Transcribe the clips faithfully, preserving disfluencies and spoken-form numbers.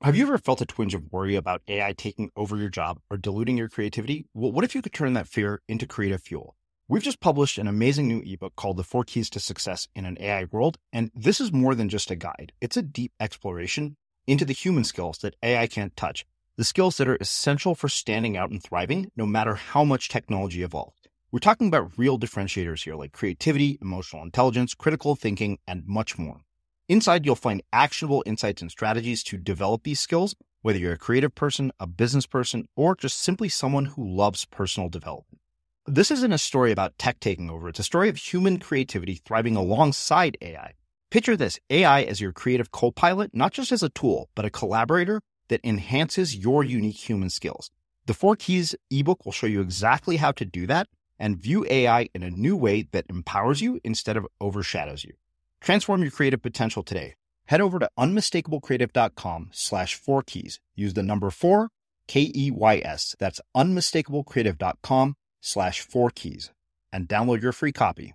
Have you ever felt a twinge of worry about A I taking over your job or diluting your creativity? Well, what if you could turn that fear into creative fuel? We've just published an amazing new ebook called The Four Keys to Success in an A I World, and this is more than just a guide. It's a deep exploration into the human skills that A I can't touch, the skills that are essential for standing out and thriving, no matter how much technology evolves. We're talking about real differentiators here, like creativity, emotional intelligence, critical thinking, and much more. Inside, you'll find actionable insights and strategies to develop these skills, whether you're a creative person, a business person, or just simply someone who loves personal development. This isn't a story about tech taking over. It's a story of human creativity thriving alongside A I. Picture this, A I as your creative co-pilot, not just as a tool, but a collaborator that enhances your unique human skills. The Four Keys ebook will show you exactly how to do that and view A I in a new way that empowers you instead of overshadows you. Transform your creative potential today. Head over to unmistakablecreative.com slash four keys. Use the number four, K E Y S. That's unmistakablecreative.com slash four keys and download your free copy.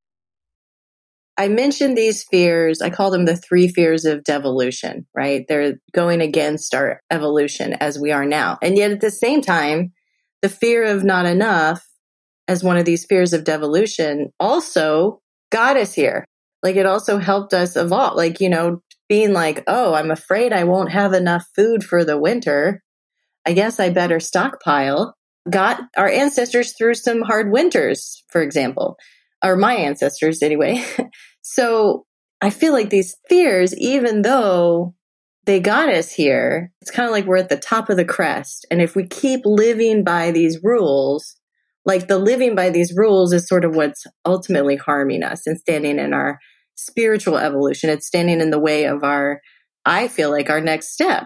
I mentioned these fears. I call them the three fears of devolution, right? They're going against our evolution as we are now. And yet at the same time, the fear of not enough as one of these fears of devolution also got us here. Like it also helped us evolve, like, you know, being like, oh, I'm afraid I won't have enough food for the winter. I guess I better stockpile. Got our ancestors through some hard winters, for example, or my ancestors anyway. So I feel like these fears, even though they got us here, it's kind of like we're at the top of the crest. And if we keep living by these rules, like the living by these rules is sort of what's ultimately harming us and standing in our spiritual evolution. It's standing in the way of our, I feel like, our next step.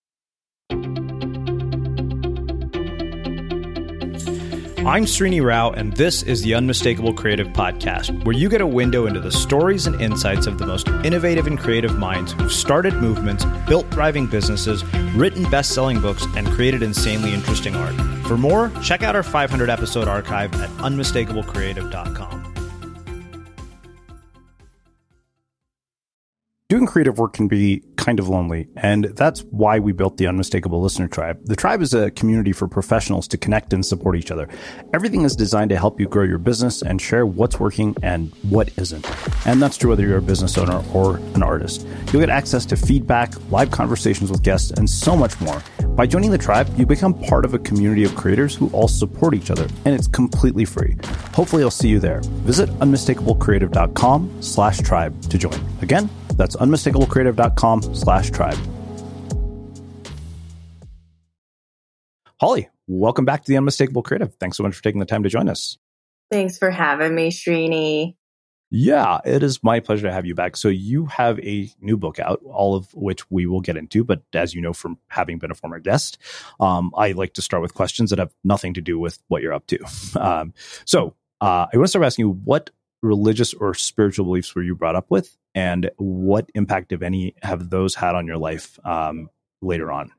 I'm Srini Rao, and this is the Unmistakable Creative Podcast, where you get a window into the stories and insights of the most innovative and creative minds who've started movements, built thriving businesses, written best-selling books, and created insanely interesting art. For more, check out our five hundred episode archive at unmistakable creative dot com. Doing creative work can be kind of lonely, and that's why we built the Unmistakable Listener Tribe. The tribe is a community for professionals to connect and support each other. Everything is designed to help you grow your business and share what's working and what isn't. And that's true whether you're a business owner or an artist. You'll get access to feedback, live conversations with guests, and so much more. By joining the tribe, you become part of a community of creators who all support each other, and it's completely free. Hopefully I'll see you there. Visit unmistakablecreative.com slash tribe to join. Again, that's unmistakablecreative.com slash tribe. Holly, welcome back to the Unmistakable Creative. Thanks so much for taking the time to join us. Thanks for having me, Srini. Yeah, it is my pleasure to have you back. So you have a new book out, all of which we will get into. But as you know from having been a former guest, um, I like to start with questions that have nothing to do with what you're up to. Um, so uh, I want to start asking you, what religious or spiritual beliefs were you brought up with? And what impact, if any, have those had on your life um, later on?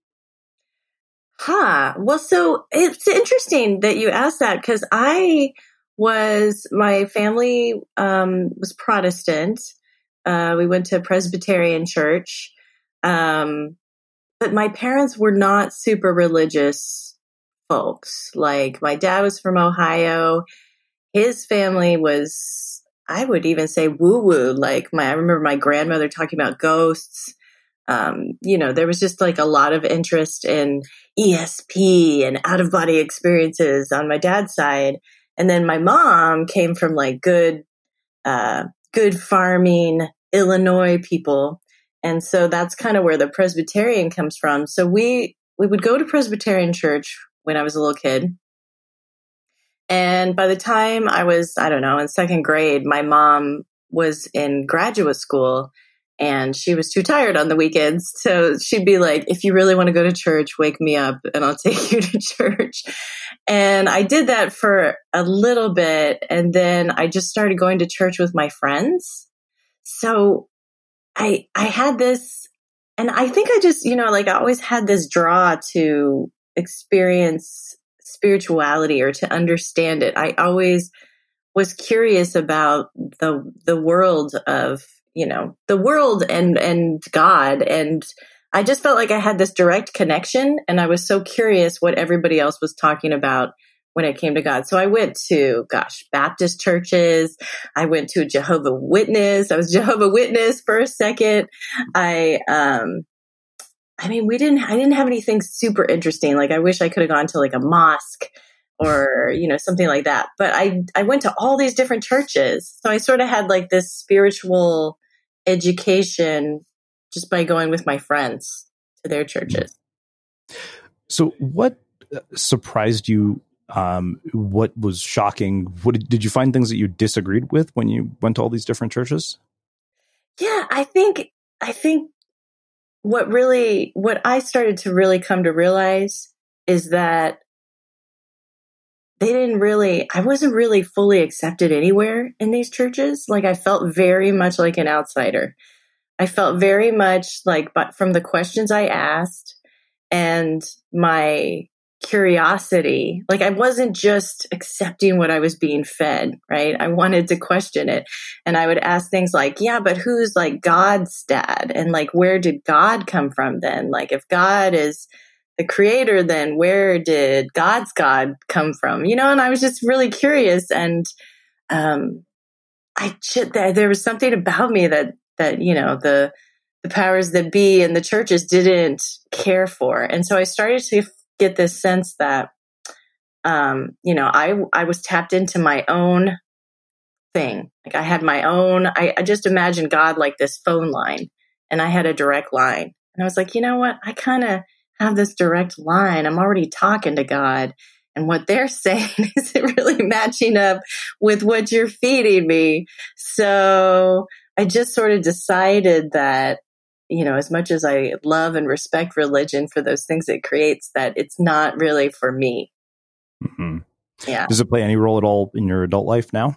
Huh. Well, so it's interesting that you asked that because I was, my family um, was Protestant. Uh, we went to a Presbyterian church. Um, but my parents were not super religious folks. Like my dad was from Ohio. His family was, I would even say woo-woo. Like my, I remember my grandmother talking about ghosts. Um, you know, there was just like a lot of interest in E S P and out-of-body experiences on my dad's side. And then my mom came from like good, uh, good farming Illinois people. And so that's kind of where the Presbyterian comes from. So we, we would go to Presbyterian church when I was a little kid. And by the time I was, I don't know, in second grade, my mom was in graduate school and she was too tired on the weekends. So she'd be like, if you really want to go to church, wake me up and I'll take you to church. And I did that for a little bit. And then I just started going to church with my friends. So I, I had this, and I think I just, you know, like I always had this draw to experience spirituality or to understand it. I always was curious about the, the world of, you know, the world and, and God. And I just felt like I had this direct connection, and I was so curious what everybody else was talking about when it came to God. So I went to, gosh, Baptist churches. I went to a Jehovah's Witness. I was Jehovah's Witness for a second. I, um, I mean, we didn't, I didn't have anything super interesting. Like I wish I could have gone to like a mosque or, you know, something like that. But I, I went to all these different churches. So I sort of had like this spiritual education just by going with my friends to their churches. So what surprised you? Um, what was shocking? What did, did you find things that you disagreed with when you went to all these different churches? Yeah, I think, I think what really, what I started to really come to realize is that they didn't really, I wasn't really fully accepted anywhere in these churches. Like I felt very much like an outsider. I felt very much like, but from the questions I asked and my curiosity, like I wasn't just accepting what I was being fed, right? I wanted to question it. And I would ask things like, yeah, but who's like God's dad? And like, where did God come from then? Like if God is the creator, then where did God's God come from? You know, and I was just really curious. And um, I just, there was something about me that, that, you know, the, the powers that be in the churches didn't care for. And so I started to get this sense that, um, you know, I, I was tapped into my own thing. Like I had my own, I, I just imagined God like this phone line, and I had a direct line. And I was like, you know what? I kind of have this direct line. I'm already talking to God, and what they're saying isn't really matching up with what you're feeding me. So I just sort of decided that, you know, as much as I love and respect religion for those things it creates, that it's not really for me. Mm-hmm. Yeah. Does it play any role at all in your adult life now?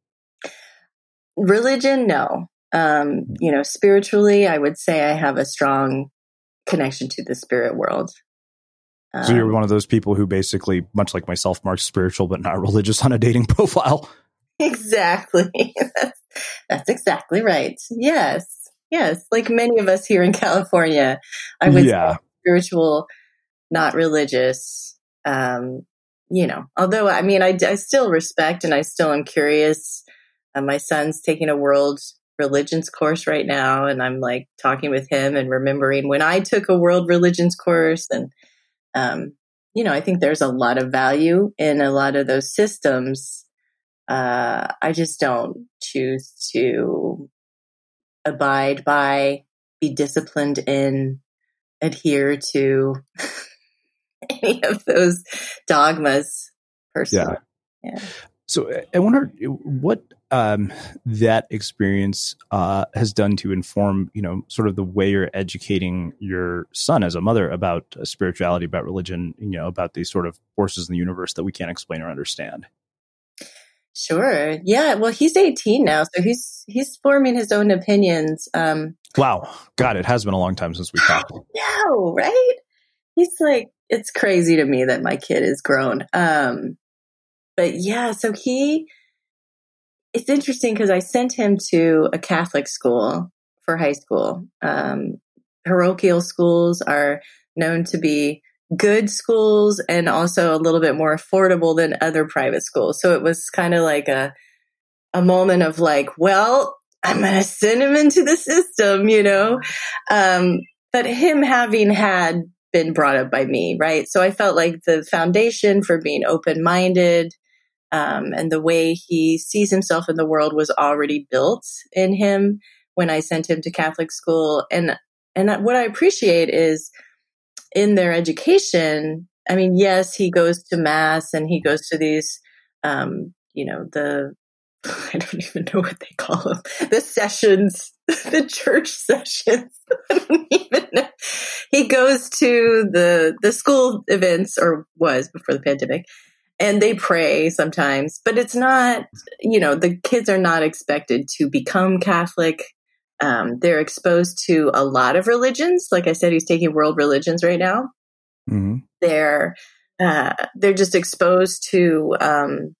Religion, no. Um, you know, spiritually, I would say I have a strong connection to the spirit world. Um, so you're one of those people who basically, much like myself, marks spiritual but not religious on a dating profile. Exactly. that's, that's exactly right. Yes. Yes, like many of us here in California, I would yeah. say spiritual, not religious. Um, you know, although, I mean, I, I still respect and I still am curious. Uh, my son's taking a world religions course right now, and I'm like talking with him and remembering when I took a world religions course. And, um, you know, I think there's a lot of value in a lot of those systems. Uh, I just don't choose to abide by, be disciplined in, adhere to any of those dogmas personally. Yeah. Yeah. So I wonder what um, that experience uh, has done to inform, you know, sort of the way you're educating your son as a mother about uh, spirituality, about religion, you know, about these sort of forces in the universe that we can't explain or understand. Sure. Yeah. Well, he's eighteen now, so he's he's forming his own opinions. Um, wow. God, it has been a long time since we talked. No, right? He's like, it's crazy to me that my kid is grown. Um, but yeah, so he, it's interesting because I sent him to a Catholic school for high school. Um, parochial schools are known to be good schools and also a little bit more affordable than other private schools. So it was kind of like a, a moment of like, well, I'm going to send him into the system, you know? Um, but him having had been brought up by me, right? So I felt like the foundation for being open-minded, um, and the way he sees himself in the world was already built in him when I sent him to Catholic school. And, and what I appreciate is, in their education, I mean, yes, he goes to mass and he goes to these, um, you know, the, I don't even know what they call them, the sessions, the church sessions. I don't even know. He goes to the, the school events, or was before the pandemic, and they pray sometimes, but it's not, you know, the kids are not expected to become Catholic. Um, they're exposed to a lot of religions. Like I said, he's taking world religions right now. Mm-hmm. They're uh, they're just exposed to um,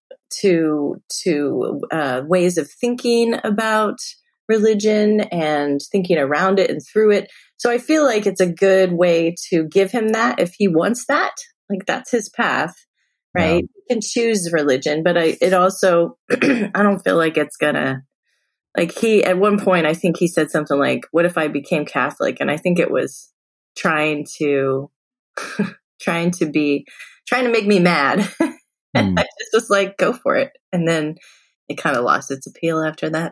to to uh, ways of thinking about religion and thinking around it and through it. So I feel like it's a good way to give him that if he wants that. Like that's his path, right? Yeah. He can choose religion, but I, it also, I don't feel like it's gonna, like he, at one point, I think he said something like, what if I became Catholic? And I think it was trying to, trying to be, trying to make me mad. And mm. I just was like, go for it. And then it kind of lost its appeal after that.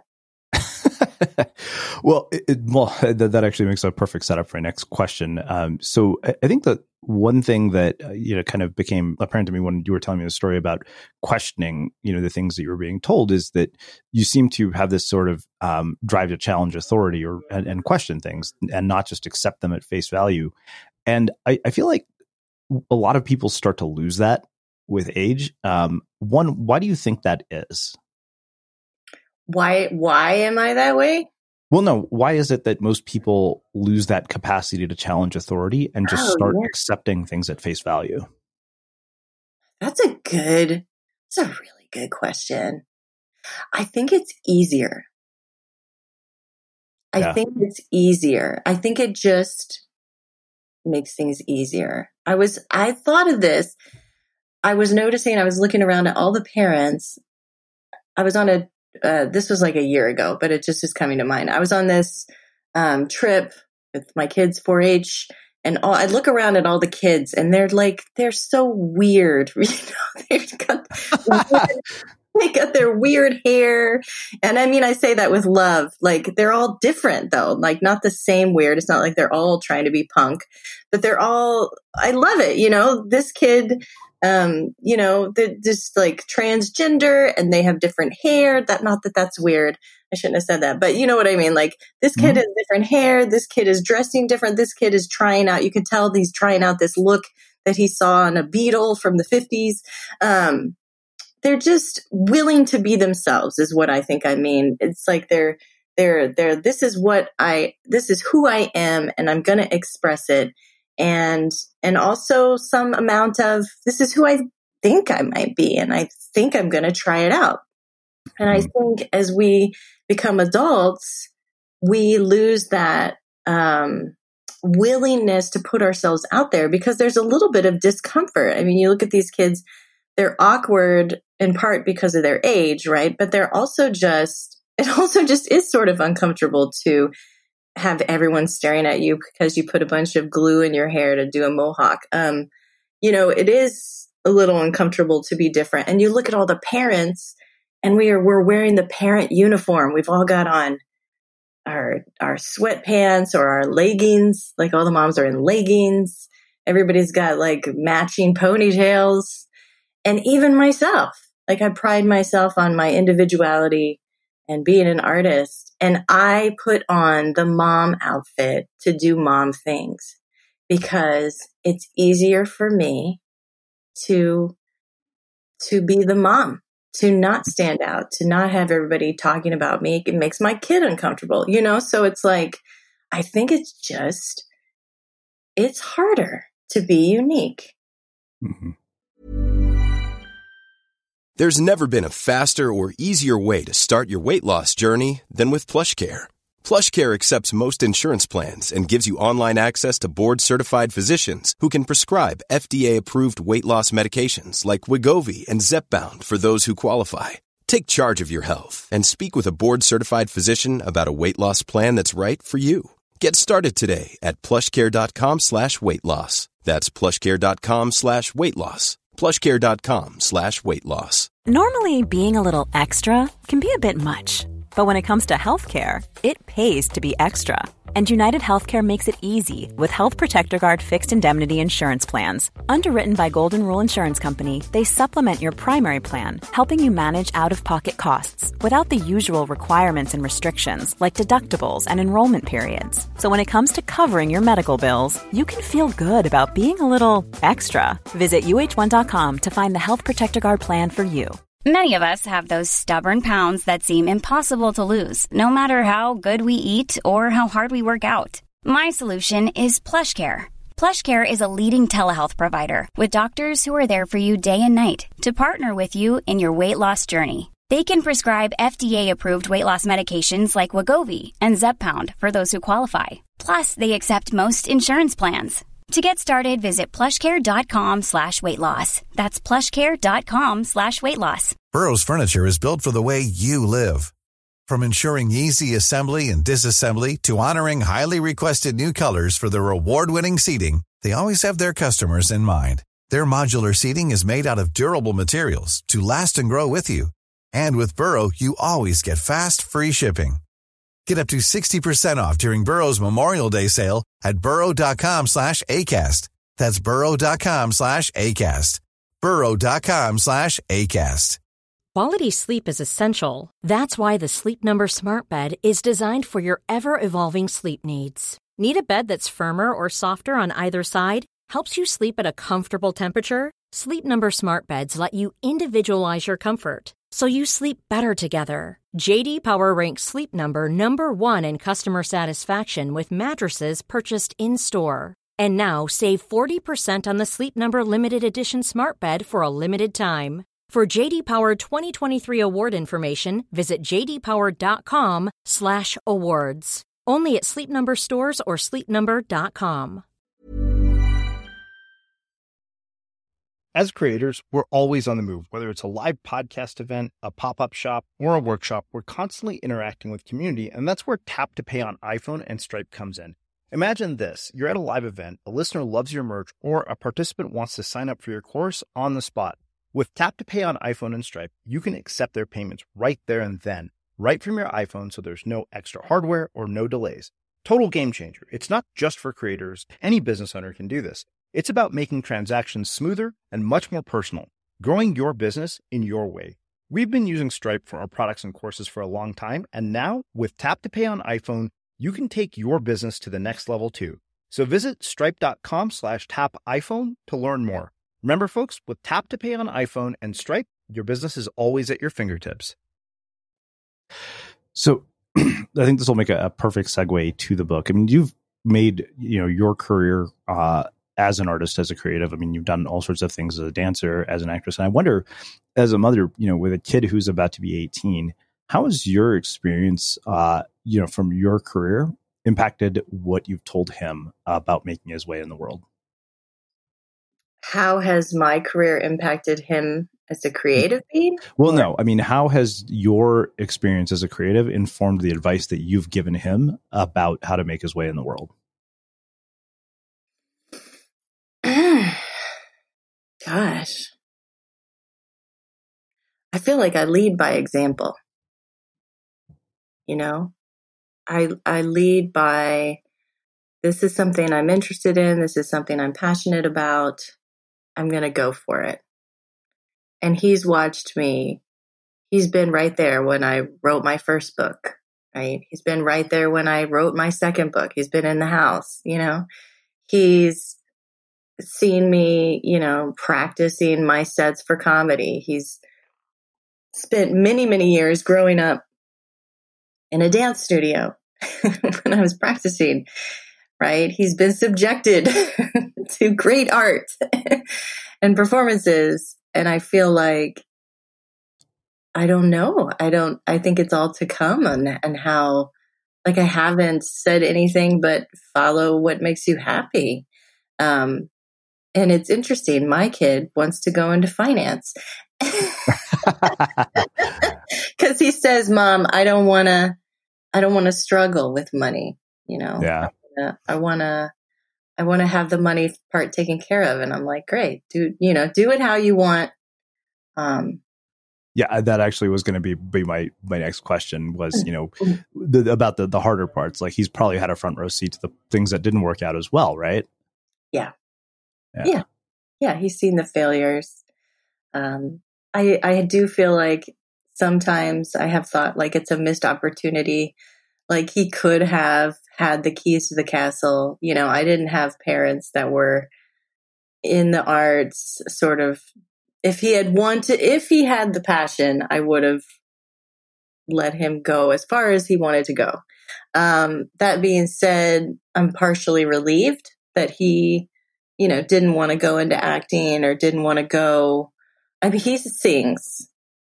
well, it, it, well, that, that actually makes a perfect setup for my next question. Um, so I, I think that one thing that, uh, you know, kind of became apparent to me when you were telling me the story about questioning, you know, the things that you were being told is that you seem to have this sort of um, drive to challenge authority or and, and question things and not just accept them at face value. And I, I feel like a lot of people start to lose that with age. Um, one, why do you think that is? Why, why am I that way? Well, no, why is it that most people lose that capacity to challenge authority and just oh, start yeah. accepting things at face value? That's a good, that's a really good question. I think it's easier. I yeah. think it's easier. I think it just makes things easier. I was, I thought of this. I was noticing, I was looking around at all the parents. I was on a Uh, this was like a year ago, but it just is coming to mind. I was on this um, trip with my kids, four H, and all, I look around at all the kids, and they're like, they're so weird. You know, they've got, they got their weird hair, and I mean, I say that with love. Like they're all different, though. Like not the same weird. It's not like they're all trying to be punk, but they're all. I love it. You know, this kid. Um, you know, they're just like transgender and they have different hair. That not that that's weird. I shouldn't have said that, but you know what I mean? Like this kid mm-hmm. has different hair. This kid is dressing different. This kid is trying out. You can tell he's trying out this look that he saw on a Beatle from the fifties. Um, they're just willing to be themselves is what I think I mean. It's like they're, they're, they're, this is what I, this is who I am and I'm going to express it. And, and also some amount of, this is who I think I might be. And I think I'm going to try it out. And I think as we become adults, we lose that, um, willingness to put ourselves out there because there's a little bit of discomfort. I mean, you look at these kids, they're awkward in part because of their age, right? But they're also just, it also just is sort of uncomfortable to have everyone staring at you because you put a bunch of glue in your hair to do a mohawk. Um, you know, it is a little uncomfortable to be different. And you look at all the parents and we are, we're wearing the parent uniform. We've all got on our, our sweatpants or our leggings. Like all the moms are in leggings. Everybody's got like matching ponytails. And even myself, like I pride myself on my individuality and being an artist. And I put on the mom outfit to do mom things because it's easier for me to, to be the mom, to not stand out, to not have everybody talking about me. It makes my kid uncomfortable, you know? So it's like, I think it's just, it's harder to be unique. Mm-hmm. There's never been a faster or easier way to start your weight loss journey than with PlushCare. PlushCare accepts most insurance plans and gives you online access to board-certified physicians who can prescribe F D A-approved weight loss medications like Wegovy and Zepbound for those who qualify. Take charge of your health and speak with a board-certified physician about a weight loss plan that's right for you. Get started today at plushcare.com slash weight loss. That's plushcare.com slash weight loss. plushcare.com slash weight loss. Normally, being a little extra can be a bit much. But when it comes to healthcare, it pays to be extra. And United Healthcare makes it easy with Health Protector Guard fixed indemnity insurance plans. Underwritten by Golden Rule Insurance Company, they supplement your primary plan, helping you manage out-of-pocket costs without the usual requirements and restrictions like deductibles and enrollment periods. So when it comes to covering your medical bills, you can feel good about being a little extra. Visit U H one dot com to find the Health Protector Guard plan for you. Many of us have those stubborn pounds that seem impossible to lose, no matter how good we eat or how hard we work out. My solution is PlushCare. PlushCare is a leading telehealth provider with doctors who are there for you day and night to partner with you in your weight loss journey. They can prescribe F D A-approved weight loss medications like Wegovy and Zepbound for those who qualify. Plus, they accept most insurance plans. To get started, visit plushcare.com slash weight loss. That's plushcare.com slash weight loss. Burrow's furniture is built for the way you live. From ensuring easy assembly and disassembly to honoring highly requested new colors for their award-winning seating, they always have their customers in mind. Their modular seating is made out of durable materials to last and grow with you. And with Burrow, you always get fast, free shipping. Get up to sixty percent off during Burrow's Memorial Day sale at burrow.com slash ACAST. That's burrow.com slash ACAST. burrow.com slash ACAST. Quality sleep is essential. That's why the Sleep Number Smart Bed is designed for your ever-evolving sleep needs. Need a bed that's firmer or softer on either side? Helps you sleep at a comfortable temperature? Sleep Number Smart Beds let you individualize your comfort, so you sleep better together. J D Power ranks Sleep Number number one in customer satisfaction with mattresses purchased in-store. And now save forty percent on the Sleep Number Limited Edition Smart Bed for a limited time. For J D Power twenty twenty-three award information, visit jdpower.com slash awards. Only at Sleep Number stores or sleep number dot com. As creators, we're always on the move. Whether it's a live podcast event, a pop-up shop, or a workshop, we're constantly interacting with community, and that's where Tap to Pay on iPhone and Stripe comes in. Imagine this. You're at a live event, a listener loves your merch, or a participant wants to sign up for your course on the spot. With Tap to Pay on iPhone and Stripe, you can accept their payments right there and then, right from your iPhone, so there's no extra hardware or no delays. Total game changer. It's not just for creators. Any business owner can do this. It's about making transactions smoother and much more personal, growing your business in your way. We've been using Stripe for our products and courses for a long time, and now with Tap to Pay on iPhone, you can take your business to the next level too. So visit stripe.com slash tap iPhone to learn more. Remember, folks, with Tap to Pay on iPhone and Stripe, your business is always at your fingertips. So I think this will make a, a perfect segue to the book. I mean, you've made, you know, your career uh, as an artist, as a creative. I mean, you've done all sorts of things as a dancer, as an actress. And I wonder, as a mother, you know, with a kid who's about to be eighteen, how has your experience, uh, you know, from your career impacted what you've told him about making his way in the world? How has my career impacted him as a creative being? Well, no. I mean, how has your experience as a creative informed the advice that you've given him about how to make his way in the world? Gosh. I feel like I lead by example. You know, I I lead by, this is something I'm interested in. This is something I'm passionate about. I'm going to go for it. And he's watched me. He's been right there when I wrote my first book, right? He's been right there when I wrote my second book. He's been in the house, you know. He's seen me, you know, practicing my sets for comedy. He's spent many, many years growing up in a dance studio when I was practicing, right? He's been subjected to great art and performances. And I feel like, I don't know. I don't, I think it's all to come on and how, like, I haven't said anything but follow what makes you happy. Um, and it's interesting. My kid wants to go into finance because he says, Mom, I don't want to, I don't want to struggle with money. You know, yeah. I want to, I want to have the money part taken care of. And I'm like, great, do, you know, do it how you want. Um, yeah, that actually was going to be, be my, my next question was, you know, the, about the, the harder parts. Like, he's probably had a front row seat to the things that didn't work out as well, right? Yeah. Yeah. Yeah. Yeah. He's seen the failures. Um, I, I do feel like sometimes I have thought like it's a missed opportunity. Like, he could have had the keys to the castle. You know, I didn't have parents that were in the arts, sort of. If he had wanted, if he had the passion, I would have let him go as far as he wanted to go. Um, that being said, I'm partially relieved that he, you know, didn't want to go into acting or didn't want to go. I mean, he sings.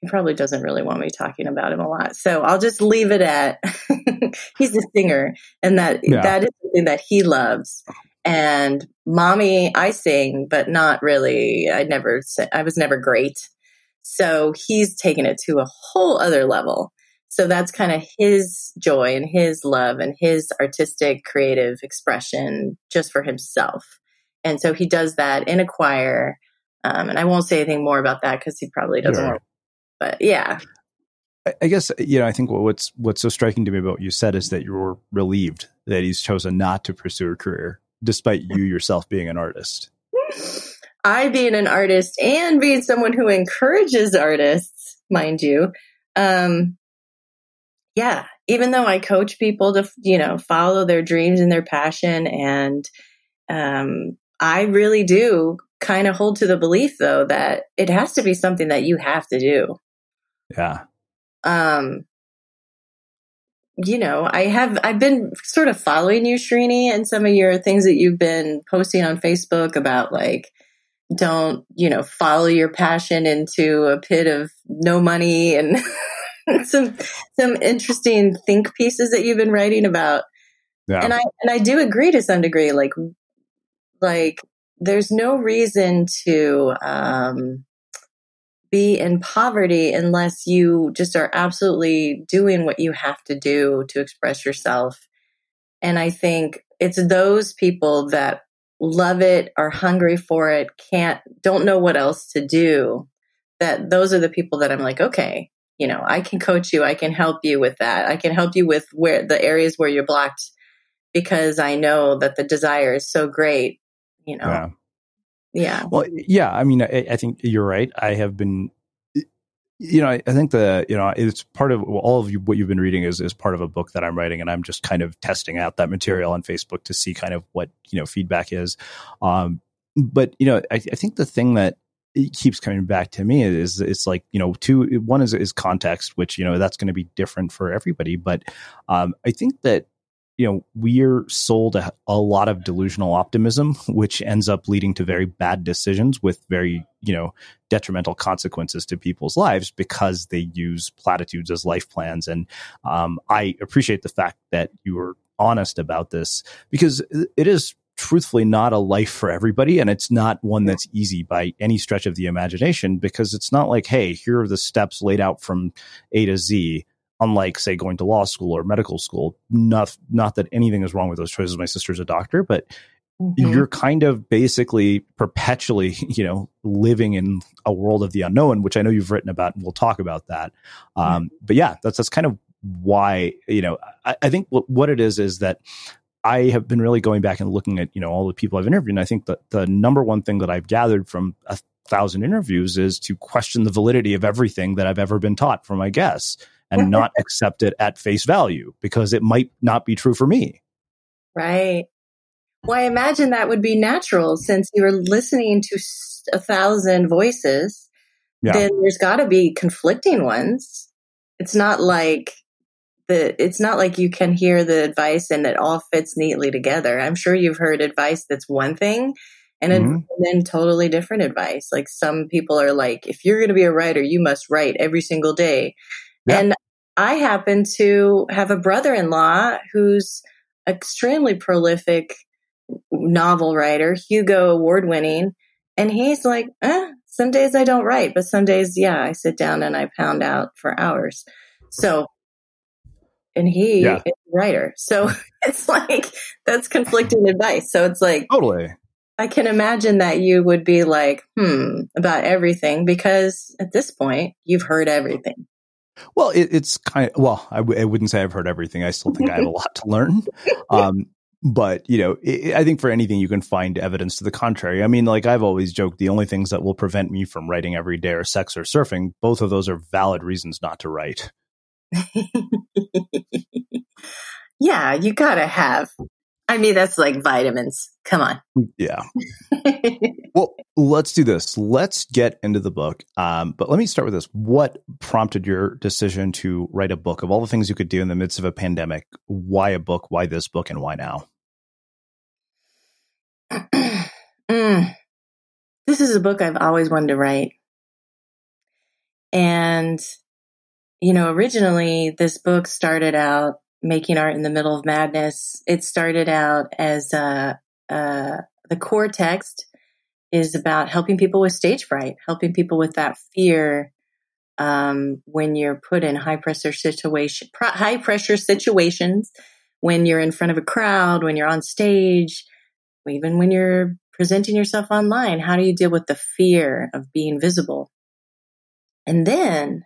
he probably doesn't really want me talking about him a lot. So I'll just leave it at he's a singer, and that yeah. that is something that he loves. And mommy, I sing, but not really. I never, I was never great. So he's taken it to a whole other level. So that's kind of his joy and his love and his artistic, creative expression just for himself. And so he does that in a choir. Um, and I won't say anything more about that because he probably doesn't sure. want to. But yeah. I guess, you know, I think what's what's so striking to me about what you said is that you're relieved that he's chosen not to pursue a career, despite you yourself being an artist. I being an artist and being someone who encourages artists, mind you. Um, yeah, even though I coach people to, you know, follow their dreams and their passion. And um, I really do kind of hold to the belief, though, that it has to be something that you have to do. Yeah. Um, you know, I have, I've been sort of following you, Srini, and some of your things that you've been posting on Facebook about like, don't, you know, follow your passion into a pit of no money, and some, some interesting think pieces that you've been writing about. Yeah. And I, and I do agree to some degree, like, like there's no reason to, um, be in poverty unless you just are absolutely doing what you have to do to express yourself. And I think it's those people that love it, are hungry for it, can't, don't know what else to do, that those are the people that I'm like, okay, you know, I can coach you. I can help you with that. I can help you with where the areas where you're blocked, because I know that the desire is so great, you know. Yeah. Yeah. Well, yeah. I mean, I, I think you're right. I have been, you know, I, I think the, you know, it's part of well, all of you, what you've been reading is, is part of a book that I'm writing, and I'm just kind of testing out that material on Facebook to see kind of what, you know, feedback is. Um, but, you know, I, I think the thing that it keeps coming back to me is it's like, you know, two, one is, is context, which, you know, that's going to be different for everybody. But um, I think that, you know, we're sold a, a lot of delusional optimism, which ends up leading to very bad decisions with very, you know, detrimental consequences to people's lives because they use platitudes as life plans. And um, I appreciate the fact that you were honest about this, because it is truthfully not a life for everybody. And it's not one that's easy by any stretch of the imagination, because it's not like, hey, here are the steps laid out from A to Z. Unlike, say, going to law school or medical school, not not that anything is wrong with those choices. My sister's a doctor, but mm-hmm. you're kind of basically perpetually, you know, living in a world of the unknown, which I know you've written about, and we'll talk about that. Um, mm-hmm. But yeah, that's that's kind of why, you know, I, I think what, what it is is that I have been really going back and looking at, you know, all the people I've interviewed, and I think that the number one thing that I've gathered from a thousand interviews is to question the validity of everything that I've ever been taught from my guests, and not accept it at face value, because it might not be true for me. Right. Well, I imagine that would be natural, since you're listening to a thousand voices, yeah. Then there's got to be conflicting ones. It's not like the, it's not like you can hear the advice and it all fits neatly together. I'm sure you've heard advice that's one thing, and mm-hmm. then totally different advice. Like some people are like, if you're going to be a writer, you must write every single day. Yeah. And I happen to have a brother-in-law who's extremely prolific novel writer, Hugo Award winning. And he's like, eh, some days I don't write, but some days, yeah, I sit down and I pound out for hours. So, and he yeah. is a writer. So it's like, that's conflicting advice. So it's like, totally. I can imagine that you would be like, hmm, about everything, because at this point, you've heard everything. Well, it, it's kind of, well, I, w- I wouldn't say I've heard everything. I still think I have a lot to learn. Um, but, you know, it, I think for anything you can find evidence to the contrary. I mean, like I've always joked, the only things that will prevent me from writing every day are sex or surfing. Both of those are valid reasons not to write. Yeah, you gotta have. I mean, that's like vitamins. Come on. Yeah. Well, let's do this. Let's get into the book. Um, but let me start with this. What prompted your decision to write a book? Of all the things you could do in the midst of a pandemic, why a book? Why this book? And why now? mm. This is a book I've always wanted to write. And, you know, originally this book started out Making Art in the Middle of Madness. It started out as uh, uh, the core text is about helping people with stage fright, helping people with that fear um, when you're put in high pressure situation, high pressure situations, when you're in front of a crowd, when you're on stage, even when you're presenting yourself online. How do you deal with the fear of being visible? And then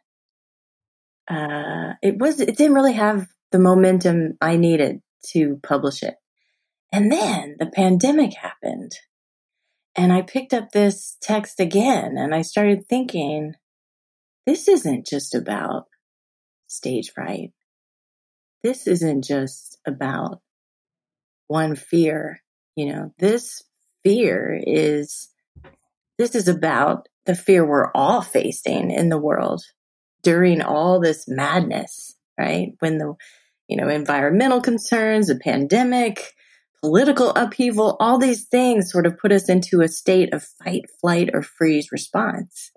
uh, it was it didn't really have the momentum I needed to publish it. And then the pandemic happened. And I picked up this text again and I started thinking, this isn't just about stage fright. This isn't just about one fear. You know, this fear is, this is about the fear we're all facing in the world during all this madness, right? When the, you know, environmental concerns, the pandemic, political upheaval, all these things sort of put us into a state of fight, flight, or freeze response.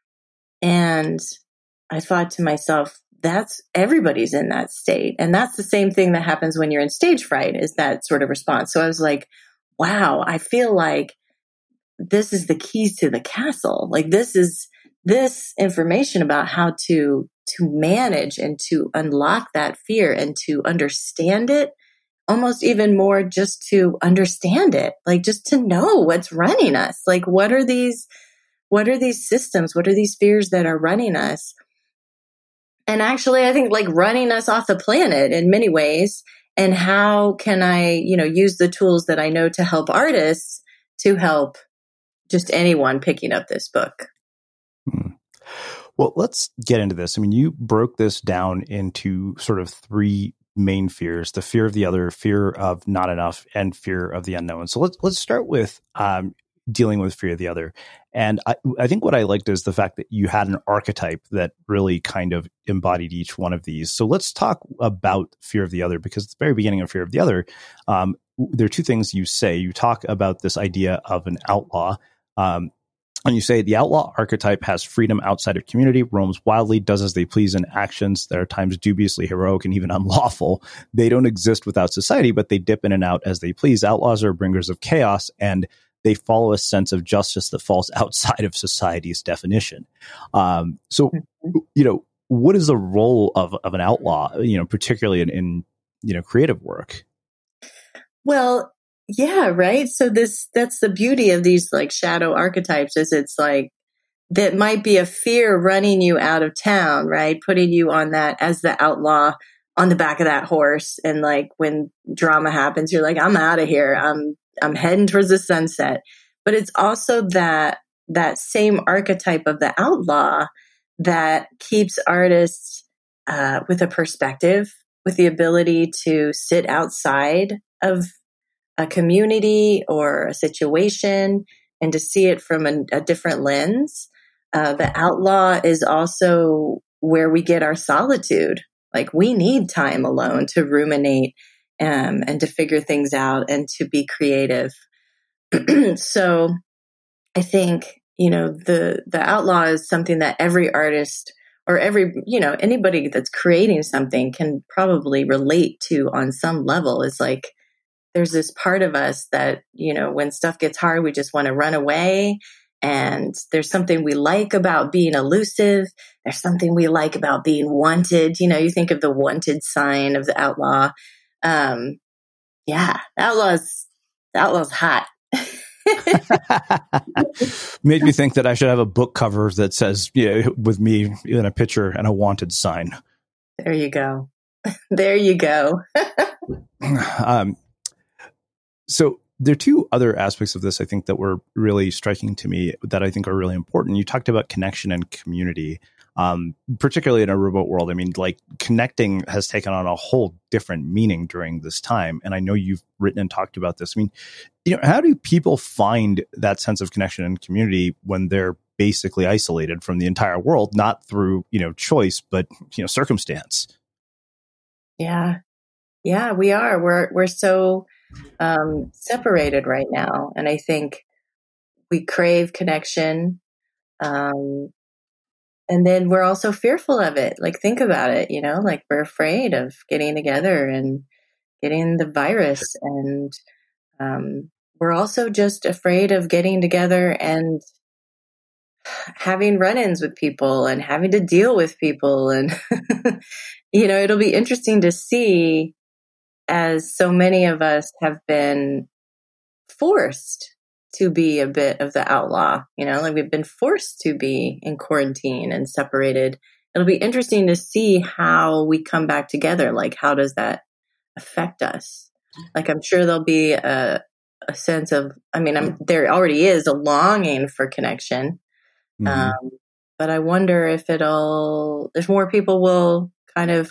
And I thought to myself, that's everybody's in that state. And that's the same thing that happens when you're in stage fright, is that sort of response. So I was like, wow, I feel like this is the keys to the castle. Like this is this information about how to, to manage and to unlock that fear and to understand it, almost even more just to understand it, like just to know what's running us. Like, what are these, what are these systems? What are these fears that are running us? And actually, I think like running us off the planet in many ways. And how can I, you know, use the tools that I know to help artists to help just anyone picking up this book? Hmm. Well, let's get into this. I mean, you broke this down into sort of three main fears: the fear of the other, fear of not enough, and fear of the unknown. So let's let's start with um, dealing with fear of the other. And I, I think what I liked is the fact that you had an archetype that really kind of embodied each one of these. So let's talk about fear of the other, because at the very beginning of fear of the other, um, there are two things you say. You talk about this idea of an outlaw. Um, And you say the outlaw archetype has freedom outside of community, roams wildly, does as they please in actions that are at times dubiously heroic and even unlawful. They don't exist without society, but they dip in and out as they please. Outlaws are bringers of chaos, and they follow a sense of justice that falls outside of society's definition. Um, so, you know, what is the role of, of an outlaw, you know, particularly in, in, you know, creative work? Well, yeah, right. So this, that's the beauty of these like shadow archetypes, is it's like, that might be a fear running you out of town, right? Putting you on that as the outlaw on the back of that horse. And like when drama happens, you're like, I'm out of here. I'm, I'm heading towards the sunset. But it's also that, that same archetype of the outlaw that keeps artists uh, with a perspective, with the ability to sit outside of a community or a situation and to see it from a, a different lens. Uh, the outlaw is also where we get our solitude. Like we need time alone to ruminate um, and to figure things out and to be creative. So I think, you know, the, the outlaw is something that every artist or every, you know, anybody that's creating something can probably relate to on some level. Is like, there's this part of us that, you know, when stuff gets hard, we just want to run away. And there's something we like about being elusive. There's something we like about being wanted. You know, you think of the wanted sign of the outlaw. Um, yeah, outlaw's, the outlaw's hot. Made me think that I should have a book cover that says, you know, with me in a picture and a wanted sign. There you go. There you go. um, so there are two other aspects of this, I think, that were really striking to me that I think are really important. You talked about connection and community, um, particularly in a remote world. I mean, like connecting has taken on a whole different meaning during this time. And I know you've written and talked about this. I mean, you know, how do people find that sense of connection and community when they're basically isolated from the entire world, not through, you know, choice, but, you know, circumstance? Yeah. Yeah, we are. We're, we're so um, separated right now. And I think we crave connection. Um, and then we're also fearful of it. Like, think about it, you know, like we're afraid of getting together and getting the virus. And um, we're also just afraid of getting together and having run-ins with people and having to deal with people. And, you know, it'll be interesting to see, as so many of us have been forced to be a bit of the outlaw, you know, like we've been forced to be in quarantine and separated. It'll be interesting to see how we come back together. Like, how does that affect us? Like, I'm sure there'll be a, a sense of, I mean, I'm, there already is a longing for connection. Mm-hmm. Um, but I wonder if it'll, if more people will kind of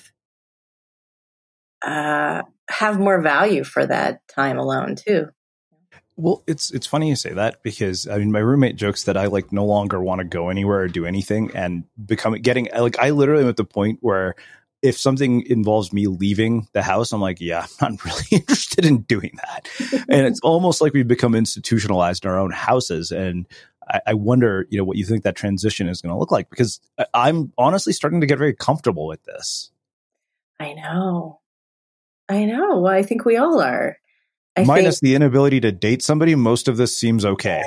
uh, have more value for that time alone too. Well, it's it's funny you say that, because I mean, my roommate jokes that I like no longer want to go anywhere or do anything, and become getting like I literally am at the point where if something involves me leaving the house, I'm like, yeah, I'm not really interested in doing that. And it's almost like we've become institutionalized in our own houses. And I, I wonder, you know, what you think that transition is going to look like, because I'm honestly starting to get very comfortable with this. I know. I know. Well, I think we all are. I Minus think, the inability to date somebody, most of this seems okay.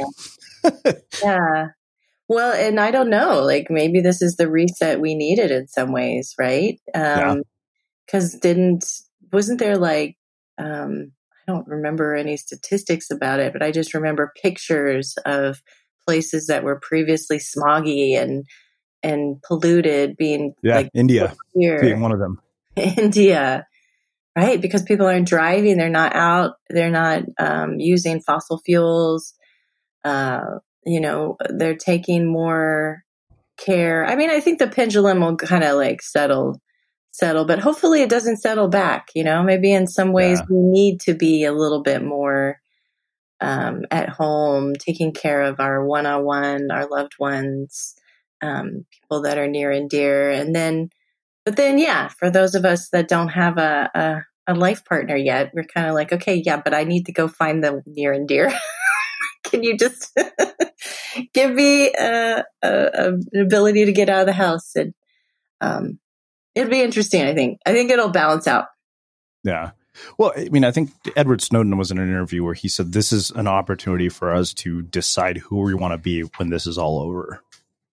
Yeah. Well, and I don't know, like maybe this is the reset we needed in some ways, right? Um, because didn't, wasn't there like, um, I don't remember any statistics about it, but I just remember pictures of places that were previously smoggy and, and polluted being yeah, like India being one of them. India. Right, because people aren't driving, they're not out, they're not um, using fossil fuels. Uh, you know, they're taking more care. I mean, I think the pendulum will kind of like settle, settle, but hopefully it doesn't settle back. You know, maybe in some ways yeah. we need to be a little bit more um, at home, taking care of our one-on-one, our loved ones, um, people that are near and dear, and then. But then, yeah, for those of us that don't have a, a, a life partner yet, we're kind of like, okay, yeah, but I need to go find the near and dear. Can you just give me a, a, a, an ability to get out of the house? And um, it'll be interesting, I think. I think it'll balance out. Yeah. Well, I mean, I think Edward Snowden was in an interview where he said this is an opportunity for us to decide who we want to be when this is all over.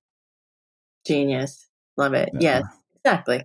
Genius. Love it. Yeah. Yes. Exactly.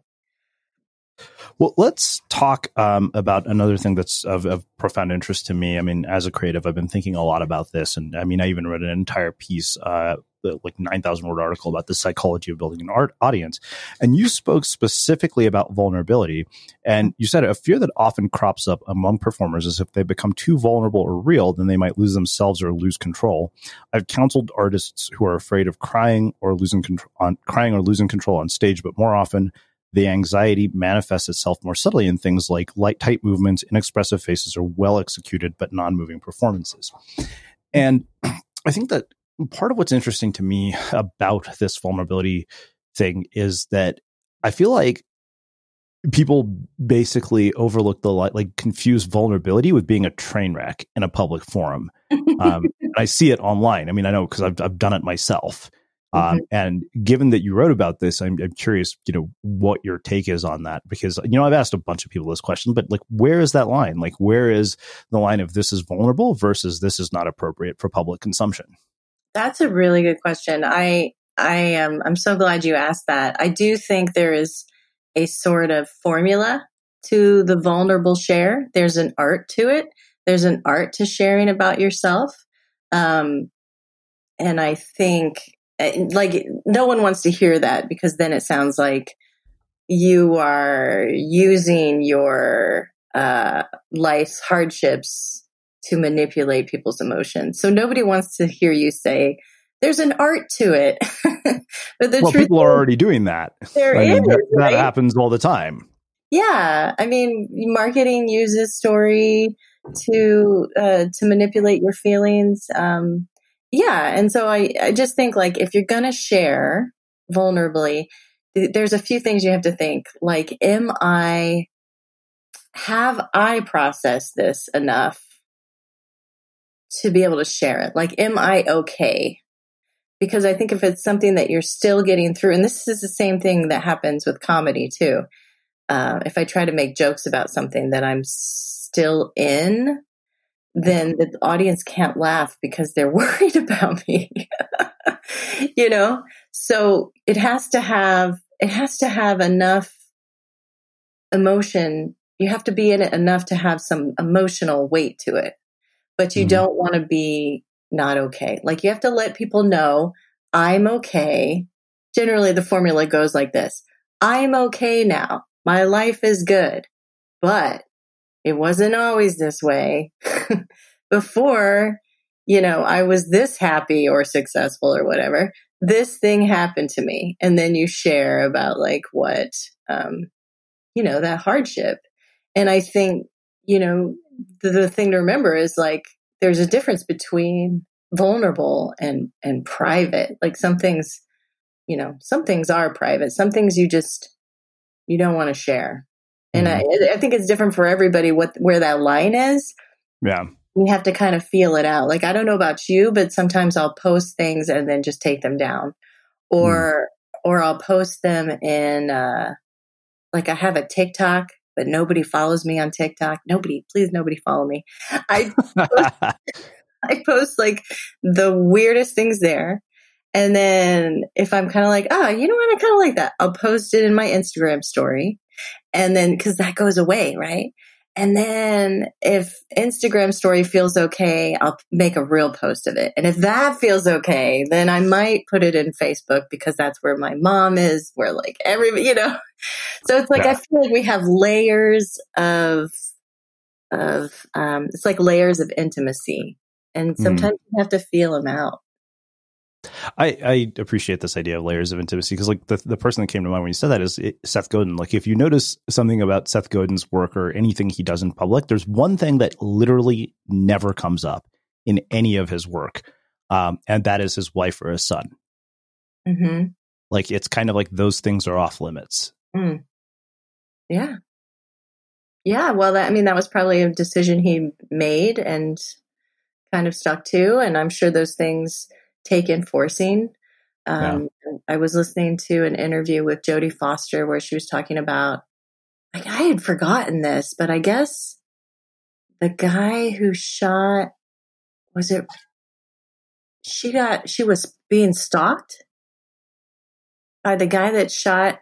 Well, let's talk um, about another thing that's of, of profound interest to me. I mean, as a creative, I've been thinking a lot about this. And I mean, I even read an entire piece, uh, like nine thousand word article about the psychology of building an art audience. And you spoke specifically about vulnerability. And you said a fear that often crops up among performers is if they become too vulnerable or real, then they might lose themselves or lose control. I've counseled artists who are afraid of crying or losing control on crying or losing control on stage, but more often, the anxiety manifests itself more subtly in things like light, tight movements, inexpressive faces, or well-executed but non-moving performances. And I think that part of what's interesting to me about this vulnerability thing is that I feel like people basically overlook the light, like confuse vulnerability with being a train wreck in a public forum. Um, and I see it online. I mean, I know because I've I've done it myself. Um, mm-hmm. And given that you wrote about this, I'm, I'm curious, you know, what your take is on that, because, you know, I've asked a bunch of people this question, but like, where is that line? Like, where is the line of this is vulnerable versus this is not appropriate for public consumption? That's a really good question. I, I am, I'm so glad you asked that. I do think there is a sort of formula to the vulnerable share. There's an art to it. There's an art to sharing about yourself. Um, and I think, like, no one wants to hear that, because then it sounds like you are using your uh, life's hardships to manipulate people's emotions. So nobody wants to hear you say, there's an art to it. But the well, truth people is, are already doing that. There I is, mean, that, right? that happens all the time. Yeah. I mean, marketing uses story to uh, to manipulate your feelings. Um Yeah. And so I, I just think, like, if you're going to share vulnerably, th- there's a few things you have to think. Like, am I, have I processed this enough to be able to share it? Like, am I okay? because I think if it's something that you're still getting through, and this is the same thing that happens with comedy too. Uh, if I try to make jokes about something that I'm still in, then the audience can't laugh because they're worried about me. You know? So it has to have, it has to have enough emotion. You have to be in it enough to have some emotional weight to it, but you mm-hmm. don't want to be not okay. Like you have to let people know I'm okay. Generally the formula goes like this. I'm okay now. My life is good, but it wasn't always this way. Before, you know, I was this happy or successful or whatever. This thing happened to me. And then you share about like what, um, you know, that hardship. And I think, you know, the, the thing to remember is like, there's a difference between vulnerable and, and private. Like some things, you know, some things are private. Some things you just, you don't want to share. And mm-hmm. I, I think it's different for everybody what, where that line is. Yeah. You have to kind of feel it out. Like, I don't know about you, but sometimes I'll post things and then just take them down or, mm. or I'll post them in, uh, like I have a TikTok, but nobody follows me on TikTok. Nobody, please, nobody follow me. I post, I post like the weirdest things there. And then if I'm kind of like, oh, you know what? I kind of like that. I'll post it in my Instagram story. And then, cause that goes away. Right. And then if Instagram story feels okay, I'll make a real post of it. And if that feels okay, then I might put it in Facebook because that's where my mom is, where like everybody, you know, so it's like, yeah. I feel like we have layers of, of, um, it's like layers of intimacy. And sometimes mm. you have to feel them out. I, I appreciate this idea of layers of intimacy because like the, the person that came to mind when you said that is it, Seth Godin. Like if you notice something about Seth Godin's work or anything he does in public, there's one thing that literally never comes up in any of his work. Um, and that is his wife or his son. Mm-hmm. Like it's kind of like those things are off limits. Mm. Yeah. Yeah. Well, that, I mean, that was probably a decision he made and kind of stuck to. And I'm sure those things take enforcing. Um, yeah. I was listening to an interview with Jodie Foster where she was talking about, like, I had forgotten this, but I guess the guy who shot, was it, she got, she was being stalked by the guy that shot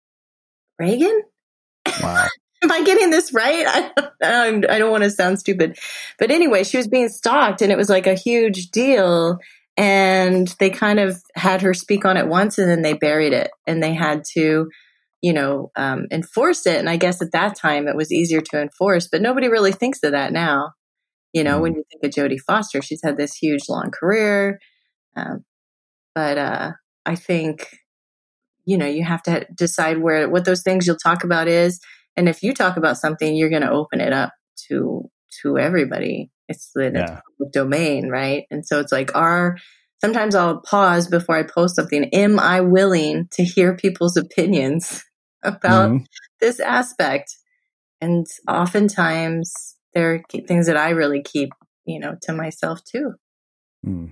Reagan? Wow. Am I getting this right? I don't, I don't want to sound stupid. But anyway, she was being stalked and it was like a huge deal. And they kind of had her speak on it once and then they buried it and they had to, you know, um, enforce it. And I guess at that time it was easier to enforce, but nobody really thinks of that now. You know, mm. when you think of Jodie Foster, she's had this huge long career. Um, but uh, I think, you know, you have to decide where, what those things you'll talk about is. And if you talk about something, you're going to open it up to, to everybody. It's the yeah. public domain, right? And so it's like, our, sometimes I'll pause before I post something. Am I willing to hear people's opinions about mm-hmm. this aspect? And oftentimes there are things that I really keep, you know, to myself too. Mm.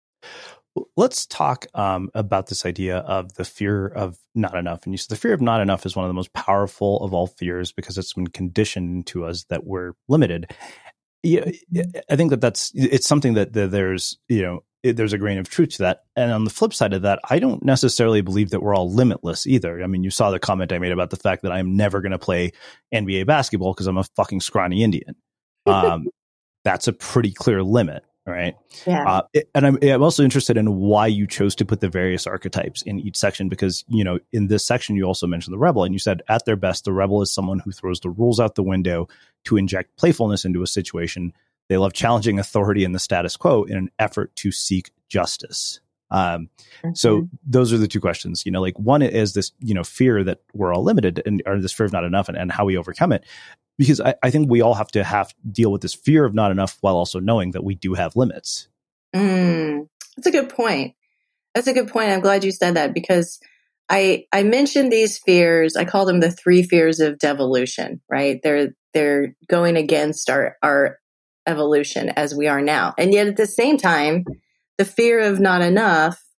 Let's talk um, about this idea of the fear of not enough. And you said the fear of not enough is one of the most powerful of all fears because it's been conditioned to us that we're limited. Yeah, I think that that's, it's something that the, there's, you know, it, there's a grain of truth to that. And on the flip side of that, I don't necessarily believe that we're all limitless either. I mean, you saw the comment I made about the fact that I'm never going to play N B A basketball because I'm a fucking scrawny Indian. Um, that's a pretty clear limit, right? Yeah. Uh, it, and I'm, I'm also interested in why you chose to put the various archetypes in each section, because, you know, in this section, you also mentioned the rebel, and you said at their best, the rebel is someone who throws the rules out the window to inject playfulness into a situation. They love challenging authority and the status quo in an effort to seek justice. Um, mm-hmm. So those are the two questions. You know, like one is this, you know, fear that we're all limited, and or this fear of not enough, and, and how we overcome it. Because I, I think we all have to have deal with this fear of not enough while also knowing that we do have limits. Mm, that's a good point. That's a good point. I'm glad you said that because I I mentioned these fears. I call them the three fears of devolution, right? They're they're going against our our evolution as we are now. And yet at the same time, the fear of not enough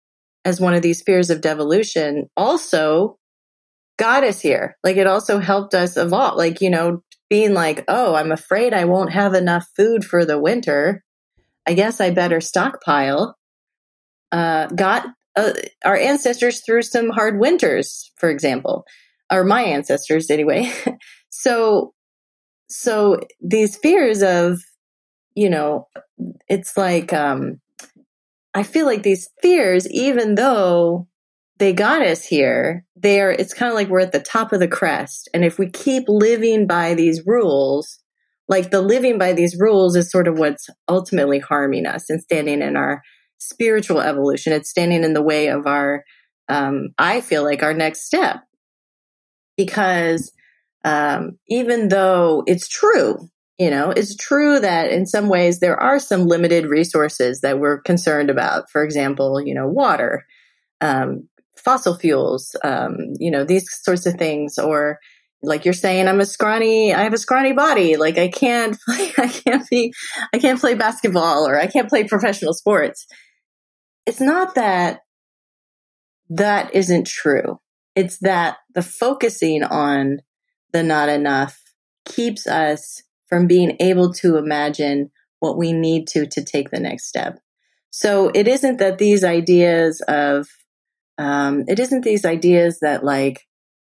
as one of these fears of devolution also got us here. Like it also helped us evolve. Like, you know, being like, oh, I'm afraid I won't have enough food for the winter. I guess I better stockpile. Uh, got uh, our ancestors through some hard winters, for example, or my ancestors anyway. so, so these fears of, you know, it's like, um, I feel like these fears, even though they got us here, they are, it's kind of like we're at the top of the crest. And if we keep living by these rules, like the living by these rules is sort of what's ultimately harming us and standing in our spiritual evolution. It's standing in the way of our, um, I feel like our next step. Because um, even though it's true, you know, it's true that in some ways there are some limited resources that we're concerned about. For example, you know, water, um, fossil fuels, um, you know, these sorts of things. Or like you're saying, I'm a scrawny, I have a scrawny body. Like I can't play, I can't be, I can't play basketball or I can't play professional sports. It's not that that isn't true. It's that the focusing on the not enough keeps us from being able to imagine what we need to to take the next step. So it isn't that these ideas of, um, it isn't these ideas that like,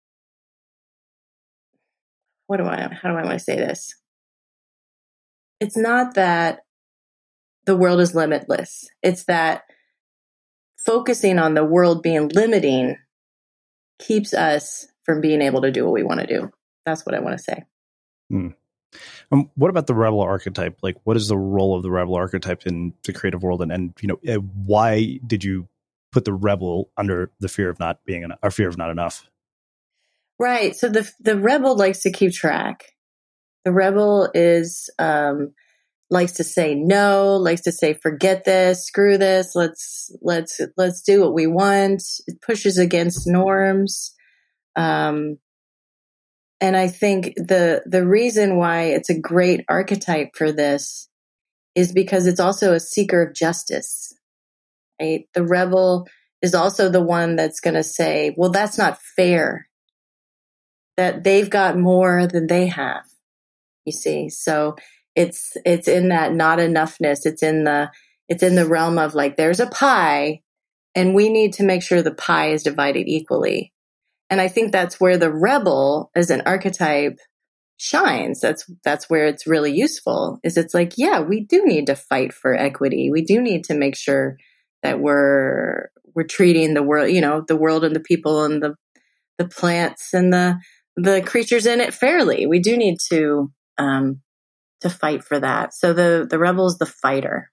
what do I, how do I want to say this? It's not that the world is limitless. It's that focusing on the world being limiting keeps us from being able to do what we want to do. That's what I want to say. Hmm. Um, what about the rebel archetype? Like, what is the role of the rebel archetype in the creative world? And, and you know, why did you put the rebel under the fear of not being enough, or fear of not enough? Right. So the the rebel likes to keep track. The rebel is um, likes to say no, likes to say forget this, screw this. Let's let's let's do what we want. It pushes against norms. Um, And I think the the reason why it's a great archetype for this is because it's also a seeker of justice, right? The rebel is also the one that's going to say, well, that's not fair, that they've got more than they have, you see? So it's it's in that not enoughness. It's in the it's in the realm of like, there's a pie and we need to make sure the pie is divided equally. And I think that's where the rebel as an archetype shines. That's that's where it's really useful. Is it's like, yeah, we do need to fight for equity. We do need to make sure that we're we're treating the world, you know, the world and the people and the the plants and the the creatures in it fairly. We do need to um, to fight for that. So the the rebel is the fighter.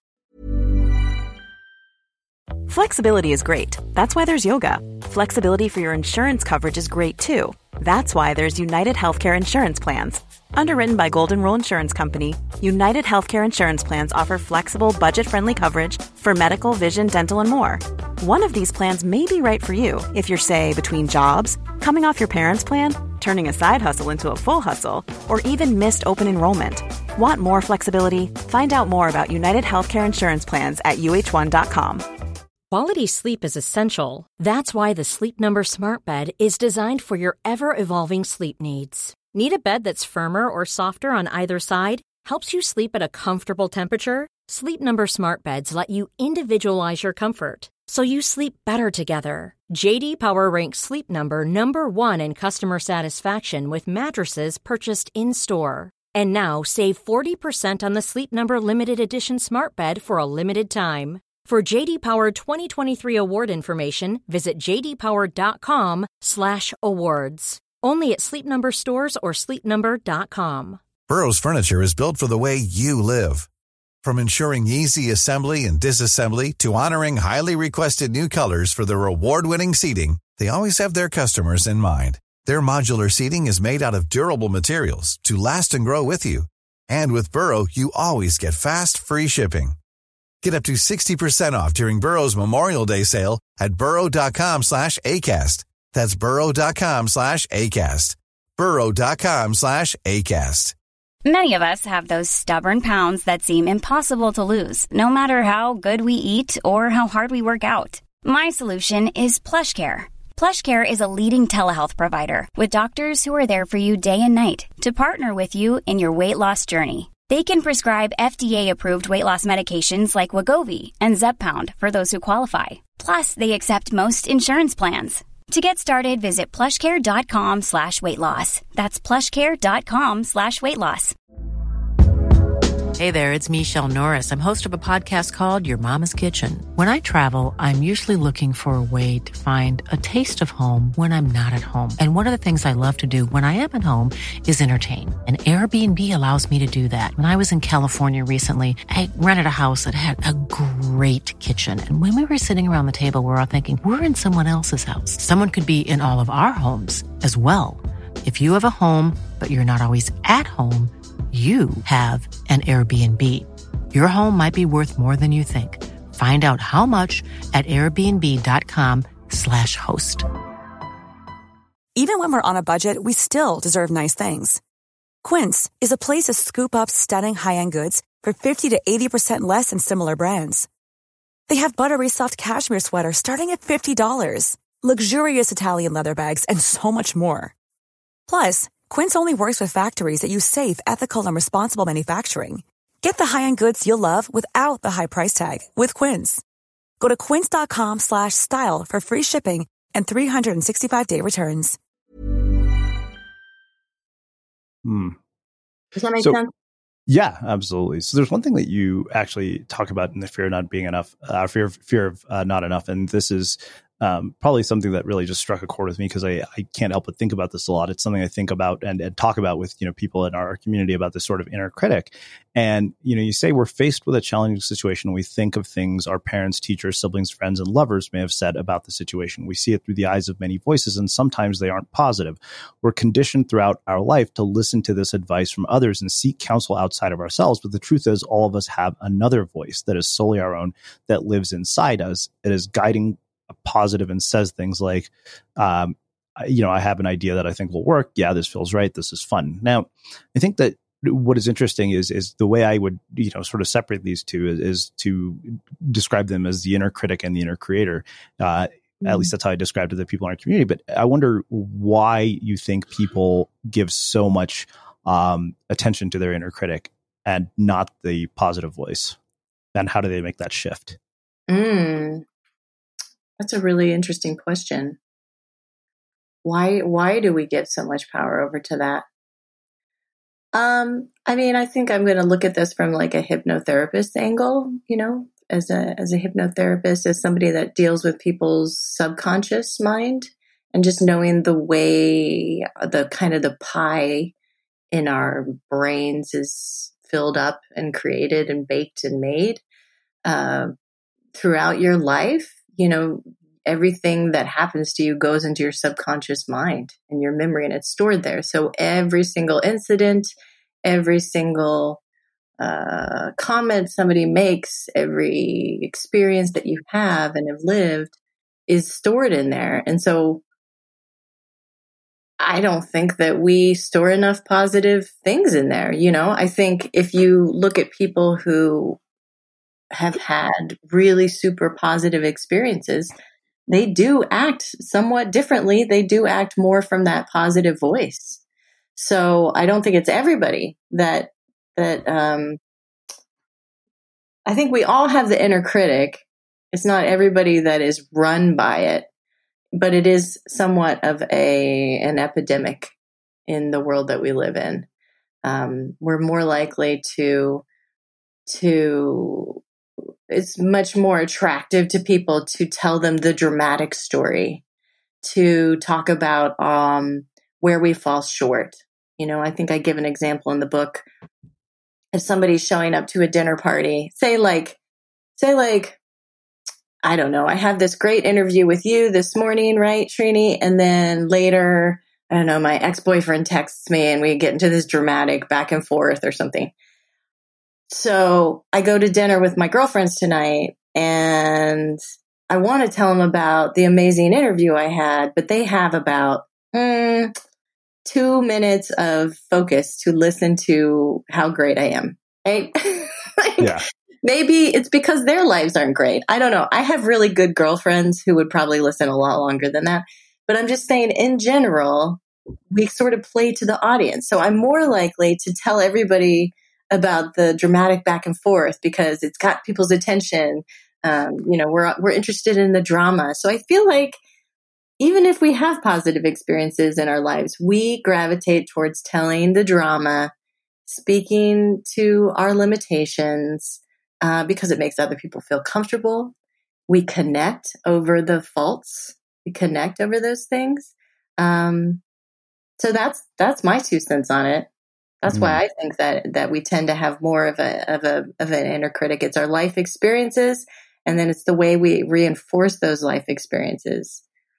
Flexibility is great. That's why there's yoga. Flexibility for your insurance coverage is great too. That's why there's United Healthcare Insurance Plans. Underwritten by Golden Rule Insurance Company, United Healthcare Insurance Plans offer flexible, budget-friendly coverage for medical, vision, dental, and more. One of these plans may be right for you if you're, say, between jobs, coming off your parents' plan, turning a side hustle into a full hustle, or even missed open enrollment. Want more flexibility? Find out more about United Healthcare Insurance Plans at U H one dot com. Quality sleep is essential. That's why the Sleep Number Smart Bed is designed for your ever-evolving sleep needs. Need a bed that's firmer or softer on either side? Helps you sleep at a comfortable temperature? Sleep Number Smart Beds let you individualize your comfort, so you sleep better together. J D Power ranks Sleep Number number one in customer satisfaction with mattresses purchased in-store. And now save forty percent on the Sleep Number Limited Edition Smart Bed for a limited time. For J D Power twenty twenty-three award information, visit jdpower.com slash awards. Only at Sleep Number stores or sleep number dot com. Burrow's furniture is built for the way you live. From ensuring easy assembly and disassembly to honoring highly requested new colors for their award-winning seating, they always have their customers in mind. Their modular seating is made out of durable materials to last and grow with you. And with Burrow, you always get fast, free shipping. Get up to sixty percent off during Burrow's Memorial Day sale at burrow.com slash ACAST. That's burrow.com slash ACAST. burrow.com slash ACAST. Many of us have those stubborn pounds that seem impossible to lose, no matter how good we eat or how hard we work out. My solution is PlushCare. PlushCare is a leading telehealth provider with doctors who are there for you day and night to partner with you in your weight loss journey. They can prescribe F D A-approved weight loss medications like Wegovy and Zepbound for those who qualify. Plus, they accept most insurance plans. To get started, visit plushcare.com slash weight loss. That's plushcare.com slash weight loss. Hey there, it's Michelle Norris. I'm host of a podcast called Your Mama's Kitchen. When I travel, I'm usually looking for a way to find a taste of home when I'm not at home. And one of the things I love to do when I am at home is entertain. And Airbnb allows me to do that. When I was in California recently, I rented a house that had a great kitchen. And when we were sitting around the table, we were all thinking, we're in someone else's house. Someone could be in all of our homes as well. If you have a home, but you're not always at home, you have an Airbnb. Your home might be worth more than you think. Find out how much at airbnb.com slash host. Even when we're on a budget, we still deserve nice things. Quince is a place to scoop up stunning high-end goods for fifty to eighty percent less than similar brands. They have buttery soft cashmere sweaters starting at fifty dollars, luxurious Italian leather bags, and so much more. Plus, Quince only works with factories that use safe, ethical, and responsible manufacturing. Get the high-end goods you'll love without the high price tag with Quince. Go to quince.com slash style for free shipping and three sixty-five day returns. Hmm. Does that make so, sense? Yeah, absolutely. So there's one thing that you actually talk about in the fear of not being enough, uh, fear of, fear of uh, not enough. And this is um, probably something that really just struck a chord with me because I, I can't help but think about this a lot. It's something I think about and, and talk about with, you know, people in our community about this sort of inner critic. And, you know, you say we're faced with a challenging situation. We think of things our parents, teachers, siblings, friends, and lovers may have said about the situation. We see it through the eyes of many voices, and sometimes they aren't positive. We're conditioned throughout our life to listen to this advice from others and seek counsel outside of ourselves. But the truth is, all of us have another voice that is solely our own, that lives inside us. It is guiding a positive and says things like, um, you know, I have an idea that I think will work. Yeah, this feels right. This is fun. Now, I think that what is interesting is is the way I would, you know, sort of separate these two is, is to describe them as the inner critic and the inner creator. Uh, mm-hmm. At least that's how I describe to the people in our community. But I wonder why you think people give so much um, attention to their inner critic and not the positive voice, and how do they make that shift? Mm. That's a really interesting question. Why why do we give so much power over to that? Um, I mean, I think I'm going to look at this from like a hypnotherapist angle, you know, as a as a hypnotherapist, as somebody that deals with people's subconscious mind, and just knowing the way the kind of the pie in our brains is filled up and created and baked and made uh, throughout your life. You know, everything that happens to you goes into your subconscious mind and your memory, and it's stored there. So every single incident, every single uh, comment somebody makes, every experience that you have and have lived is stored in there. And so I don't think that we store enough positive things in there. You know, I think if you look at people who have had really super positive experiences, they do act somewhat differently. They do act more from that positive voice. So I don't think it's everybody that, that, um, I think we all have the inner critic. It's not everybody that is run by it, but it is somewhat of a, an epidemic in the world that we live in. Um, we're more likely to, to, it's much more attractive to people to tell them the dramatic story, to talk about um, where we fall short. You know, I think I give an example in the book. If somebody's showing up to a dinner party, say like, say like, I don't know, I have this great interview with you this morning, right, Srini? And then later, I don't know, my ex-boyfriend texts me and we get into this dramatic back and forth or something. So I go to dinner with my girlfriends tonight and I want to tell them about the amazing interview I had, but they have about mm, two minutes of focus to listen to how great I am. Right? Like, yeah. maybe it's because their lives aren't great. I don't know. I have really good girlfriends who would probably listen a lot longer than that. But I'm just saying, in general, we sort of play to the audience. So I'm more likely to tell everybody about the dramatic back and forth because it's got people's attention. Um, you know, we're we're interested in the drama. So I feel like even if we have positive experiences in our lives, we gravitate towards telling the drama, speaking to our limitations, uh, because it makes other people feel comfortable. We connect over the faults. We connect over those things. Um, so that's that's my two cents on it. That's mm. why I think that that we tend to have more of a of a of an inner critic. It's our life experiences, and then it's the way we reinforce those life experiences.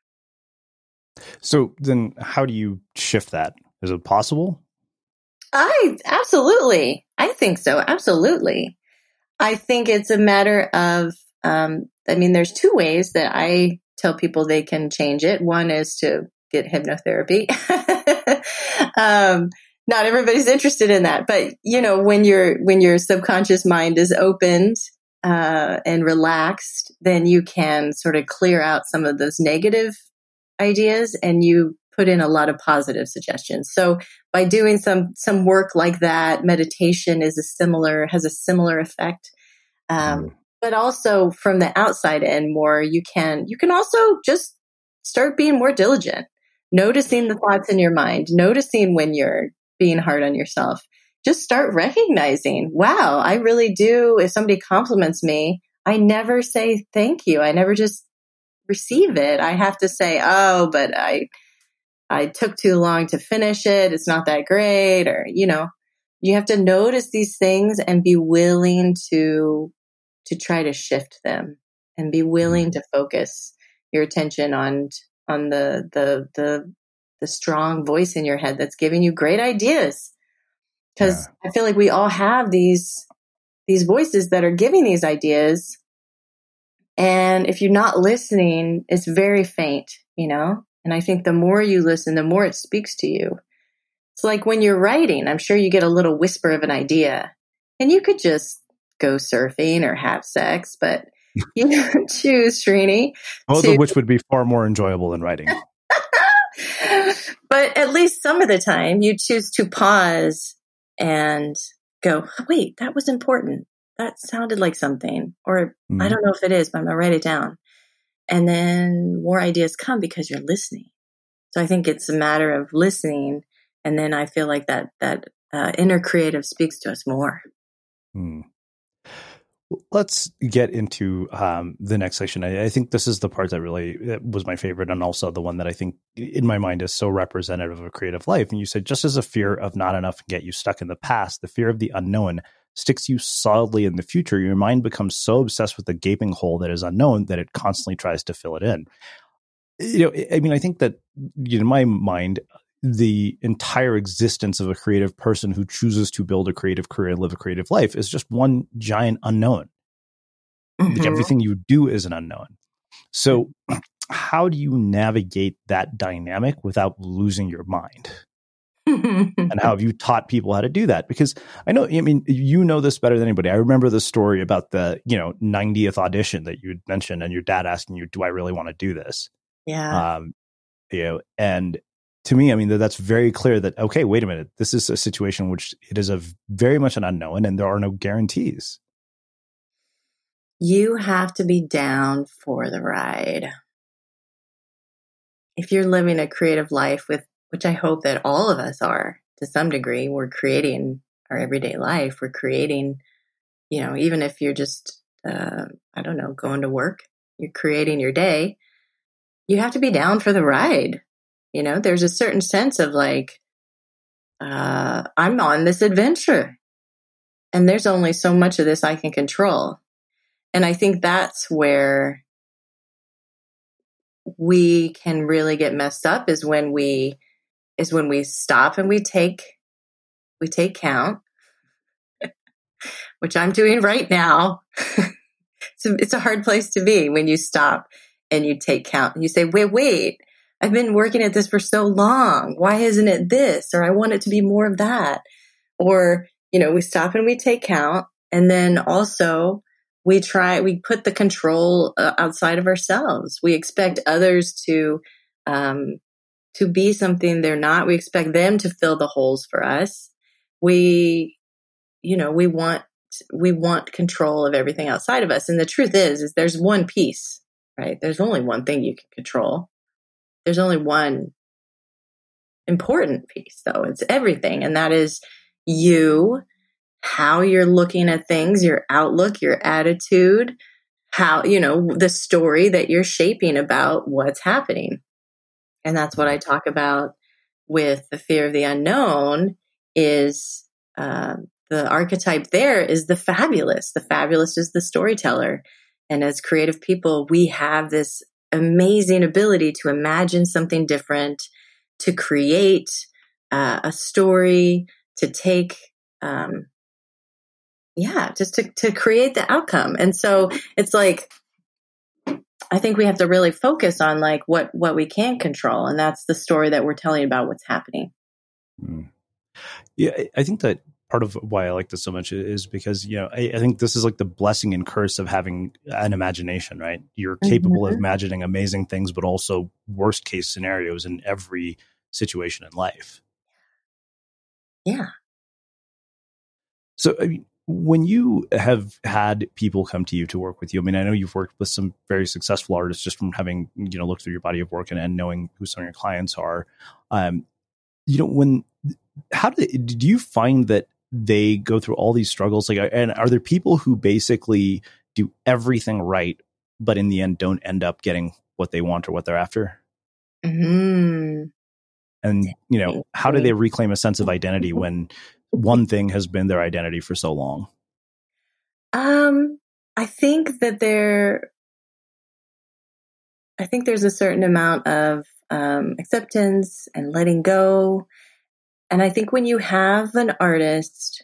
So then, how do you shift that? Is it possible? I absolutely. I think so. Absolutely. I think it's a matter of. Um, I mean, there's two ways that I tell people they can change it. One is to get hypnotherapy. um, not everybody's interested in that, but you know, when your when your subconscious mind is opened uh, and relaxed, then you can sort of clear out some of those negative ideas, and you put in a lot of positive suggestions. So by doing some some work like that, meditation is a similar has a similar effect. Um, mm. But also from the outside in more, you can you can also just start being more diligent, noticing the thoughts in your mind, noticing when you're being hard on yourself. Just start recognizing, wow, I really do. If somebody compliments me, I never say thank you. I never just receive it. I have to say, oh, but I I took too long to finish it. It's not that great. Or, you know, you have to notice these things and be willing to to try to shift them and be willing to focus your attention on, on the, the, the, the strong voice in your head that's giving you great ideas. Cause yeah. I feel like we all have these, these voices that are giving these ideas. And if you're not listening, it's very faint, you know? And I think the more you listen, the more it speaks to you. It's like when you're writing, I'm sure you get a little whisper of an idea and you could just go surfing or have sex, but you choose, Srini. Both to... of which would be far more enjoyable than writing. But at least some of the time you choose to pause and go, wait, that was important. That sounded like something. Or mm. I don't know if it is, but I'm going to write it down. And then more ideas come because you're listening. So I think it's a matter of listening. And then I feel like that, that uh, inner creative speaks to us more. Hmm. Let's get into um, the next section. I, I think this is the part that really that was my favorite, and also the one that I think in my mind is so representative of a creative life. And you said, just as a fear of not enough can get you stuck in the past, the fear of the unknown sticks you solidly in the future. Your mind becomes so obsessed with the gaping hole that is unknown that it constantly tries to fill it in. You know, I mean, I think that you know, in my mind, the entire existence of a creative person who chooses to build a creative career and live a creative life is just one giant unknown. Mm-hmm. Like everything you do is an unknown. So how do you navigate that dynamic without losing your mind? And how have you taught people how to do that? Because I know, I mean, you know this better than anybody. I remember the story about the, you know, ninetieth audition that you had mentioned and your dad asking you, do I really want to do this? Yeah. Um, you know, and to me, I mean, that's very clear that, okay, wait a minute, this is a situation in which it is a very much an unknown and there are no guarantees. You have to be down for the ride. If you're living a creative life with, which I hope that all of us are to some degree, we're creating our everyday life. We're creating, you know, even if you're just, uh, I don't know, going to work, you're creating your day. You have to be down for the ride. You know, there's a certain sense of like, uh, I'm on this adventure and there's only so much of this I can control. And I think that's where we can really get messed up is when we, is when we stop and we take, we take count, which I'm doing right now. it's, a, it's a hard place to be when you stop and you take count and you say, wait, wait, I've been working at this for so long. Why isn't it this? Or I want it to be more of that. Or, you know, we stop and we take count And then also we try, we put the control uh, outside of ourselves. We expect others to, um, to be something they're not. We expect them to fill the holes for us. We, you know, we want, we want control of everything outside of us. And the truth is, is there's one piece, right? There's only one thing you can control. There's only one important piece though. It's everything. And that is you, how you're looking at things, your outlook, your attitude, how, you know, the story that you're shaping about what's happening. And that's what I talk about with the fear of the unknown is, uh, the archetype there is the fabulous. The fabulous is the storyteller. And as creative people, we have this amazing ability to imagine something different, to create uh, a story, to take, um, yeah, just to, to create the outcome. And so it's like, I think we have to really focus on like what, what we can control. And that's the story that we're telling about what's happening. Mm. Yeah, I think that part of why I like this so much is because, you know, I, I think this is like the blessing and curse of having an imagination, right? You're capable mm-hmm. of imagining amazing things, but also worst case scenarios in every situation in life. Yeah. So, I mean, when you have had people come to you to work with you, I mean, I know you've worked with some very successful artists just from having, you know, looked through your body of work and, and knowing who some of your clients are. Um, you know, when, how do, they, do you find that they go through all these struggles? Like, and are there people who basically do everything right, but in the end don't end up getting what they want or what they're after? Mm-hmm. And, you know, how do they reclaim a sense of identity when one thing has been their identity for so long? Um, I think that there, I think there's a certain amount of um, acceptance and letting go. And I think when you have an artist,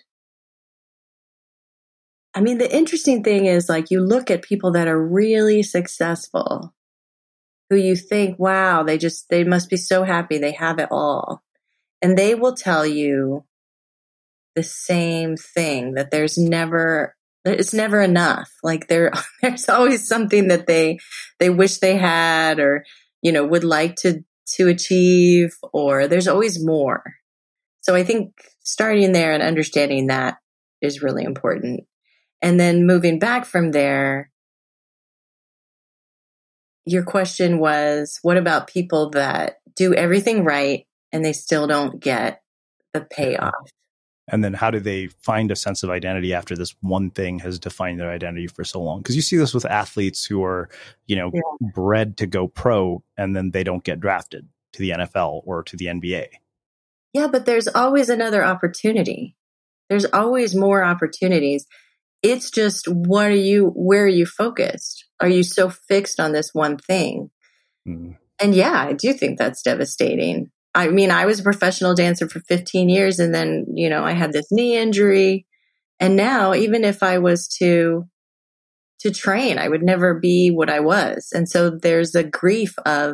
I mean, the interesting thing is like you look at people that are really successful who you think, wow, they just, they must be so happy. They have it all. And they will tell you the same thing, that there's never, it's never enough. Like there, there's always something that they, they wish they had, or, you know, would like to, to achieve, or there's always more. So I think starting there and understanding that is really important. And then moving back from there, your question was, what about people that do everything right and they still don't get the payoff? And then how do they find a sense of identity after this one thing has defined their identity for so long? Because you see this with athletes who are, you know, yeah. bred to go pro, and then they don't get drafted to the N F L or to the N B A. Yeah, but there's always another opportunity. There's always more opportunities. It's just, what are you, where are you focused? Are you so fixed on this one thing? Mm. And yeah, I do think that's devastating. I mean, I was a professional dancer for fifteen years, and then, you know, I had this knee injury. And now, even if I was to, to train, I would never be what I was. And so there's a grief of,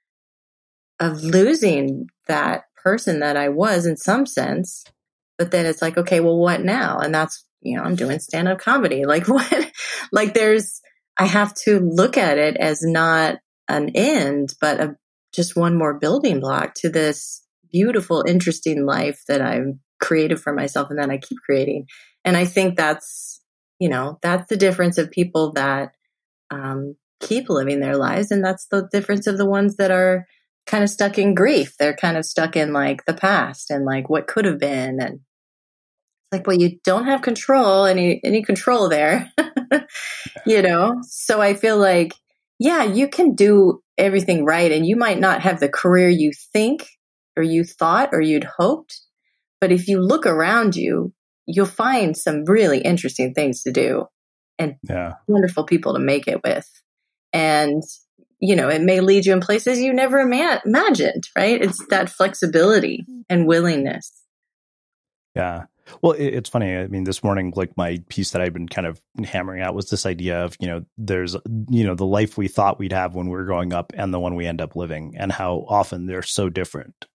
of losing that person that I was in some sense. But then it's like, okay, well, what now? And that's, you know, I'm doing stand-up comedy. Like what, like there's, I have to look at it as not an end, but a, just one more building block to this beautiful, interesting life that I've created for myself and that I keep creating. And I think that's, you know, that's the difference of people that um, keep living their lives. And that's the difference of the ones that are kind of stuck in grief. They're kind of stuck in like the past and like what could have been. And it's like, well, you don't have control, any, any control there, you know? So I feel like, yeah, you can do everything right. And you might not have the career you think or you thought or you'd hoped. But if you look around you, you'll find some really interesting things to do and yeah. wonderful people to make it with. And, you know, it may lead you in places you never ima- imagined, right? It's that flexibility and willingness. Yeah. Well, it, it's funny. I mean, this morning, like my piece that I've been kind of hammering out was this idea of, you know, there's, you know, the life we thought we'd have when we were growing up and the one we end up living, and how often they're so different.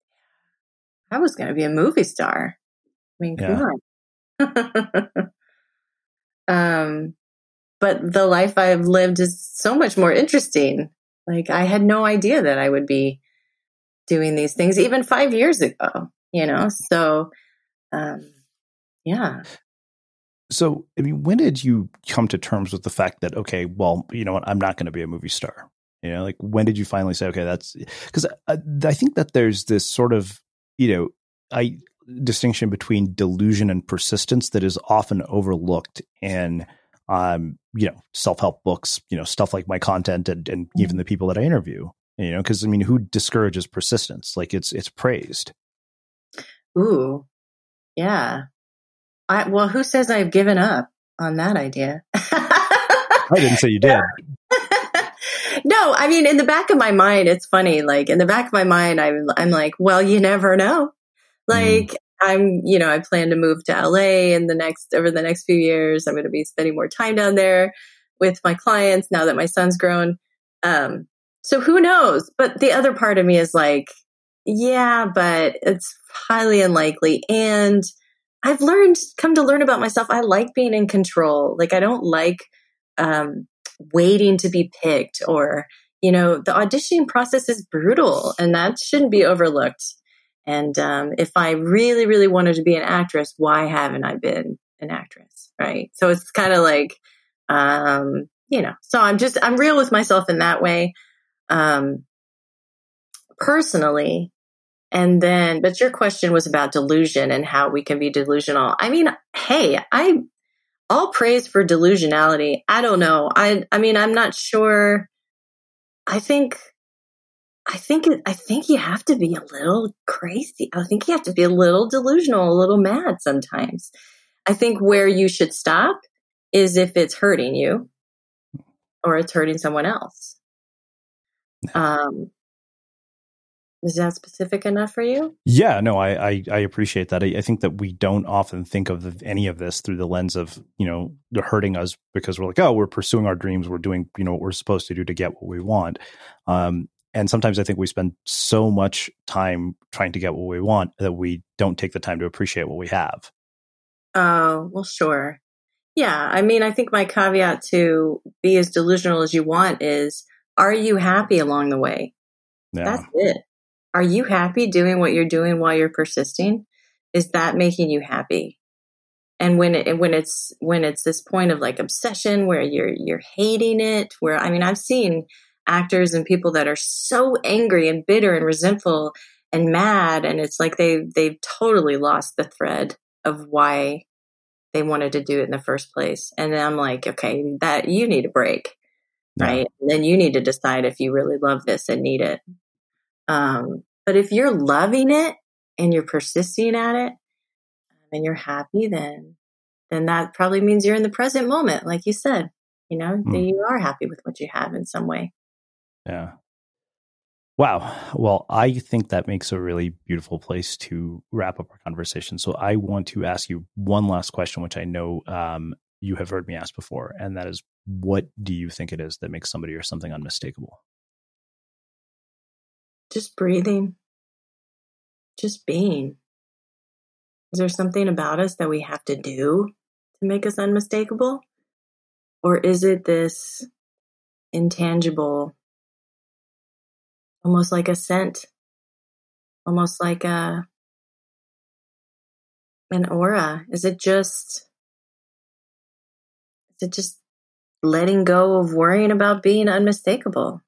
I was going to be a movie star. I mean, come yeah. on. Um, but the life I've lived is so much more interesting. Like, I had no idea that I would be doing these things even five years ago, you know? So, um, yeah. So, I mean, when did you come to terms with the fact that, okay, well, you know what, I'm not going to be a movie star? You know, like, when did you finally say, okay, that's, because I, I think that there's this sort of, you know, I distinction between delusion and persistence that is often overlooked in, um, you know, self-help books, you know, stuff like my content and, and mm-hmm. even the people that I interview, you know, because I mean, who discourages persistence? Like, it's, it's praised. Ooh, yeah. I, well, who says I've given up on that idea? I didn't say you did. No, I mean, in the back of my mind, it's funny. Like, in the back of my mind, I'm, I'm like, well, you never know. Like, mm. I'm, you know, I plan to move to L A in the next, over the next few years. I'm going to be spending more time down there with my clients now that my son's grown. Um, so who knows? But the other part of me is like, yeah, but it's highly unlikely. And I've learned, come to learn about myself. I like being in control. Like, I don't like, um, waiting to be picked, or, you know, the auditioning process is brutal and that shouldn't be overlooked. And, um, if I really, really wanted to be an actress, why haven't I been an actress? Right. So it's kind of like, um, you know, so I'm just, I'm real with myself in that way, um, personally. And then, but your question was about delusion and how we can be delusional. I mean, hey, I, all praise for delusionality. I don't know. I, I mean, I'm not sure. I think, I think, I think you have to be a little crazy. I think you have to be a little delusional, a little mad sometimes. I think where you should stop is if it's hurting you or it's hurting someone else. Um, Is that specific enough for you? Yeah, no, I I, I appreciate that. I, I think that we don't often think of the, any of this through the lens of, you know, they're hurting us because we're like, oh, we're pursuing our dreams. We're doing, you know, what we're supposed to do to get what we want. Um, and sometimes I think we spend so much time trying to get what we want that we don't take the time to appreciate what we have. Oh, well, sure. Yeah. I mean, I think my caveat to be as delusional as you want is, are you happy along the way? Yeah. That's it. Are you happy doing what you're doing while you're persisting? Is that making you happy? And when it, when it's, when it's this point of like obsession where you're, you're hating it, where, I mean, I've seen actors and people that are so angry and bitter and resentful and mad. And it's like they, they've totally lost the thread of why they wanted to do it in the first place. And then I'm like, okay, that you need a break, yeah. Right? And then you need to decide if you really love this and need it. Um, but if you're loving it and you're persisting at it and you're happy, then, then that probably means you're in the present moment. Like you said, you know, mm. that you are happy with what you have in some way. Yeah. Wow. Well, I think that makes a really beautiful place to wrap up our conversation. So I want to ask you one last question, which I know, um, you have heard me ask before. And that is, what do you think it is that makes somebody or something unmistakable? Just breathing, just being. Is there something about us that we have to do to make us unmistakable? Or is it this intangible, almost like a scent, almost like a, an aura? Is it just, is it just letting go of worrying about being unmistakable?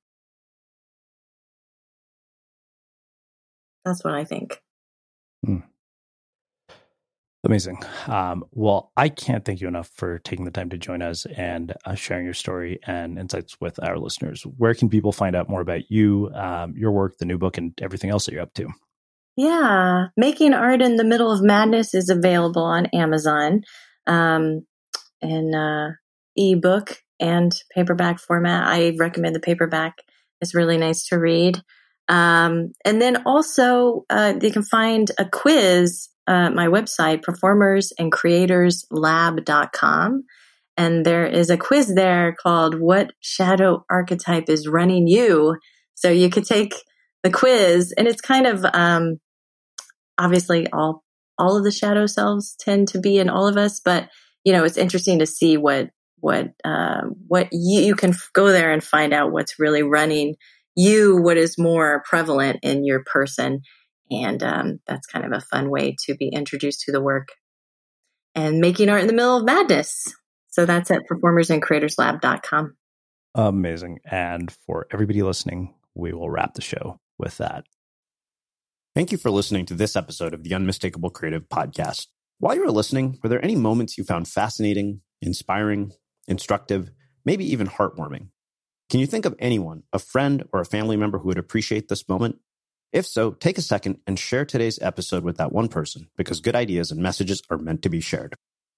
That's what I think. Hmm. Amazing. Um, well, I can't thank you enough for taking the time to join us and uh, sharing your story and insights with our listeners. Where can people find out more about you, um, your work, the new book, and everything else that you're up to? Yeah. Making Art in the Middle of Madness is available on Amazon um, in uh, ebook and paperback format. I recommend the paperback. It's really nice to read. Um, and then also, uh, you can find a quiz, uh, my website, performers and creators lab dot com. And there is a quiz there called What Shadow Archetype is Running You? So you could take the quiz, and it's kind of, um, obviously all, all of the shadow selves tend to be in all of us, but you know, it's interesting to see what, what, uh, what you, you can f- go there and find out what's really running you, what is more prevalent in your person. And um, that's kind of a fun way to be introduced to the work and making art in the middle of madness. So that's at performers and creators lab dot com. Amazing. And for everybody listening, we will wrap the show with that. Thank you for listening to this episode of the Unmistakable Creative Podcast. While you were listening, were there any moments you found fascinating, inspiring, instructive, maybe even heartwarming? Can you think of anyone, a friend or a family member who would appreciate this moment? If so, take a second and share today's episode with that one person, because good ideas and messages are meant to be shared.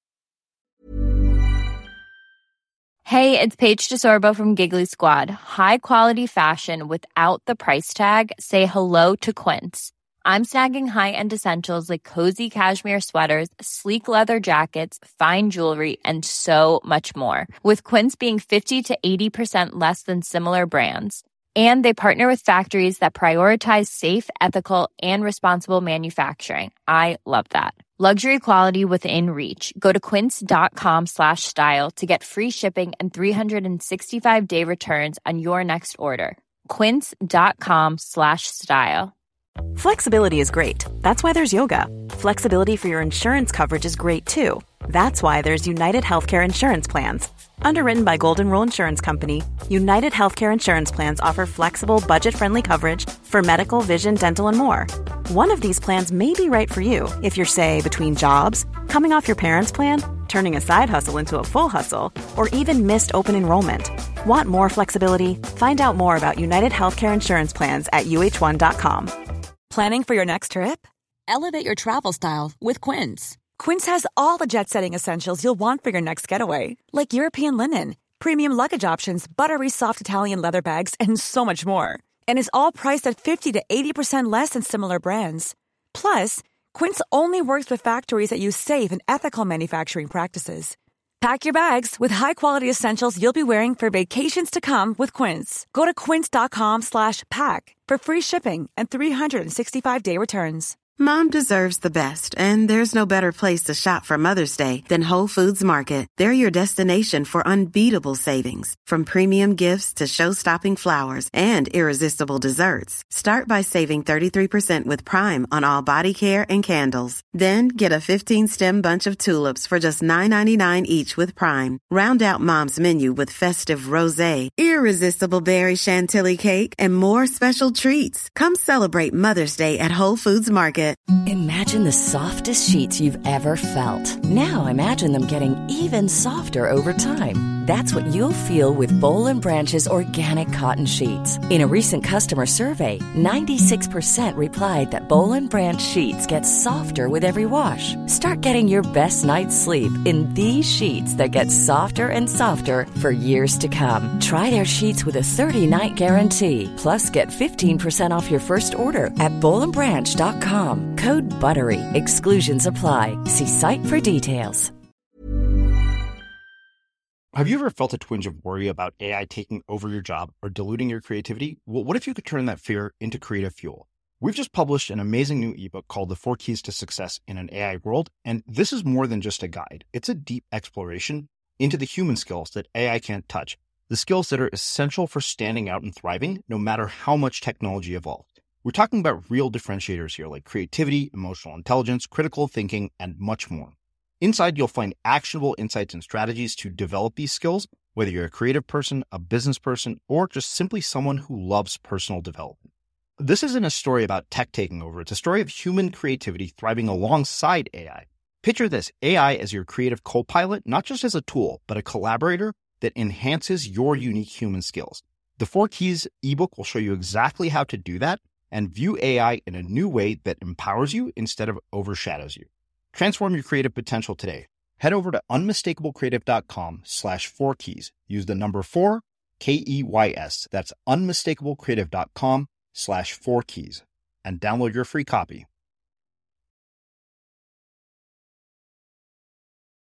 Hey, it's Paige DeSorbo from Giggly Squad. High quality fashion without the price tag. Say hello to Quince. I'm snagging high-end essentials like cozy cashmere sweaters, sleek leather jackets, fine jewelry, and so much more. With Quince being fifty to eighty percent less than similar brands. And they partner with factories that prioritize safe, ethical, and responsible manufacturing. I love that. Luxury quality within reach. Go to quince.com slash style to get free shipping and three sixty-five day returns on your next order. Quince.com slash style. Flexibility is great. That's why there's yoga. Flexibility for your insurance coverage is great too. That's why there's United Healthcare Insurance Plans. Underwritten by Golden Rule Insurance Company, United Healthcare Insurance Plans offer flexible, budget-friendly coverage for medical, vision, dental, and more. One of these plans may be right for you if you're, say, between jobs, coming off your parents' plan, turning a side hustle into a full hustle, or even missed open enrollment. Want more flexibility? Find out more about United Healthcare Insurance Plans at U H one dot com. Planning for your next trip? Elevate your travel style with Quince. Quince has all the jet-setting essentials you'll want for your next getaway, like European linen, premium luggage options, buttery soft Italian leather bags, and so much more. And is all priced at fifty to eighty percent less than similar brands. Plus, Quince only works with factories that use safe and ethical manufacturing practices. Pack your bags with high-quality essentials you'll be wearing for vacations to come with Quince. Go to quince.com slash pack for free shipping and three sixty-five day returns. Mom deserves the best, and there's no better place to shop for Mother's Day than Whole Foods Market. They're your destination for unbeatable savings, from premium gifts to show-stopping flowers and irresistible desserts. Start by saving thirty-three percent with Prime on all body care and candles. Then get a fifteen-stem bunch of tulips for just nine ninety-nine each with Prime. Round out Mom's menu with festive rosé, irresistible berry chantilly cake, and more special treats. Come celebrate Mother's Day at Whole Foods Market. Imagine the softest sheets you've ever felt. Now imagine them getting even softer over time. That's what you'll feel with Boll and Branch's organic cotton sheets. In a recent customer survey, ninety-six percent replied that Boll and Branch sheets get softer with every wash. Start getting your best night's sleep in these sheets that get softer and softer for years to come. Try their sheets with a thirty-night guarantee. Plus, get fifteen percent off your first order at boll and branch dot com. Code BUTTERY. Exclusions apply. See site for details. Have you ever felt a twinge of worry about A I taking over your job or diluting your creativity? Well, what if you could turn that fear into creative fuel? We've just published an amazing new ebook called The Four Keys to Success in an A I World, and this is more than just a guide. It's a deep exploration into the human skills that A I can't touch, the skills that are essential for standing out and thriving, no matter how much technology evolves. We're talking about real differentiators here, like creativity, emotional intelligence, critical thinking, and much more. Inside, you'll find actionable insights and strategies to develop these skills, whether you're a creative person, a business person, or just simply someone who loves personal development. This isn't a story about tech taking over. It's a story of human creativity thriving alongside A I. Picture this, A I as your creative co-pilot, not just as a tool, but a collaborator that enhances your unique human skills. The Four Keys ebook will show you exactly how to do that and view A I in a new way that empowers you instead of overshadows you. Transform your creative potential today. Head over to unmistakablecreative.com slash four keys. Use the number four, K E Y S. That's unmistakablecreative.com slash four keys and download your free copy.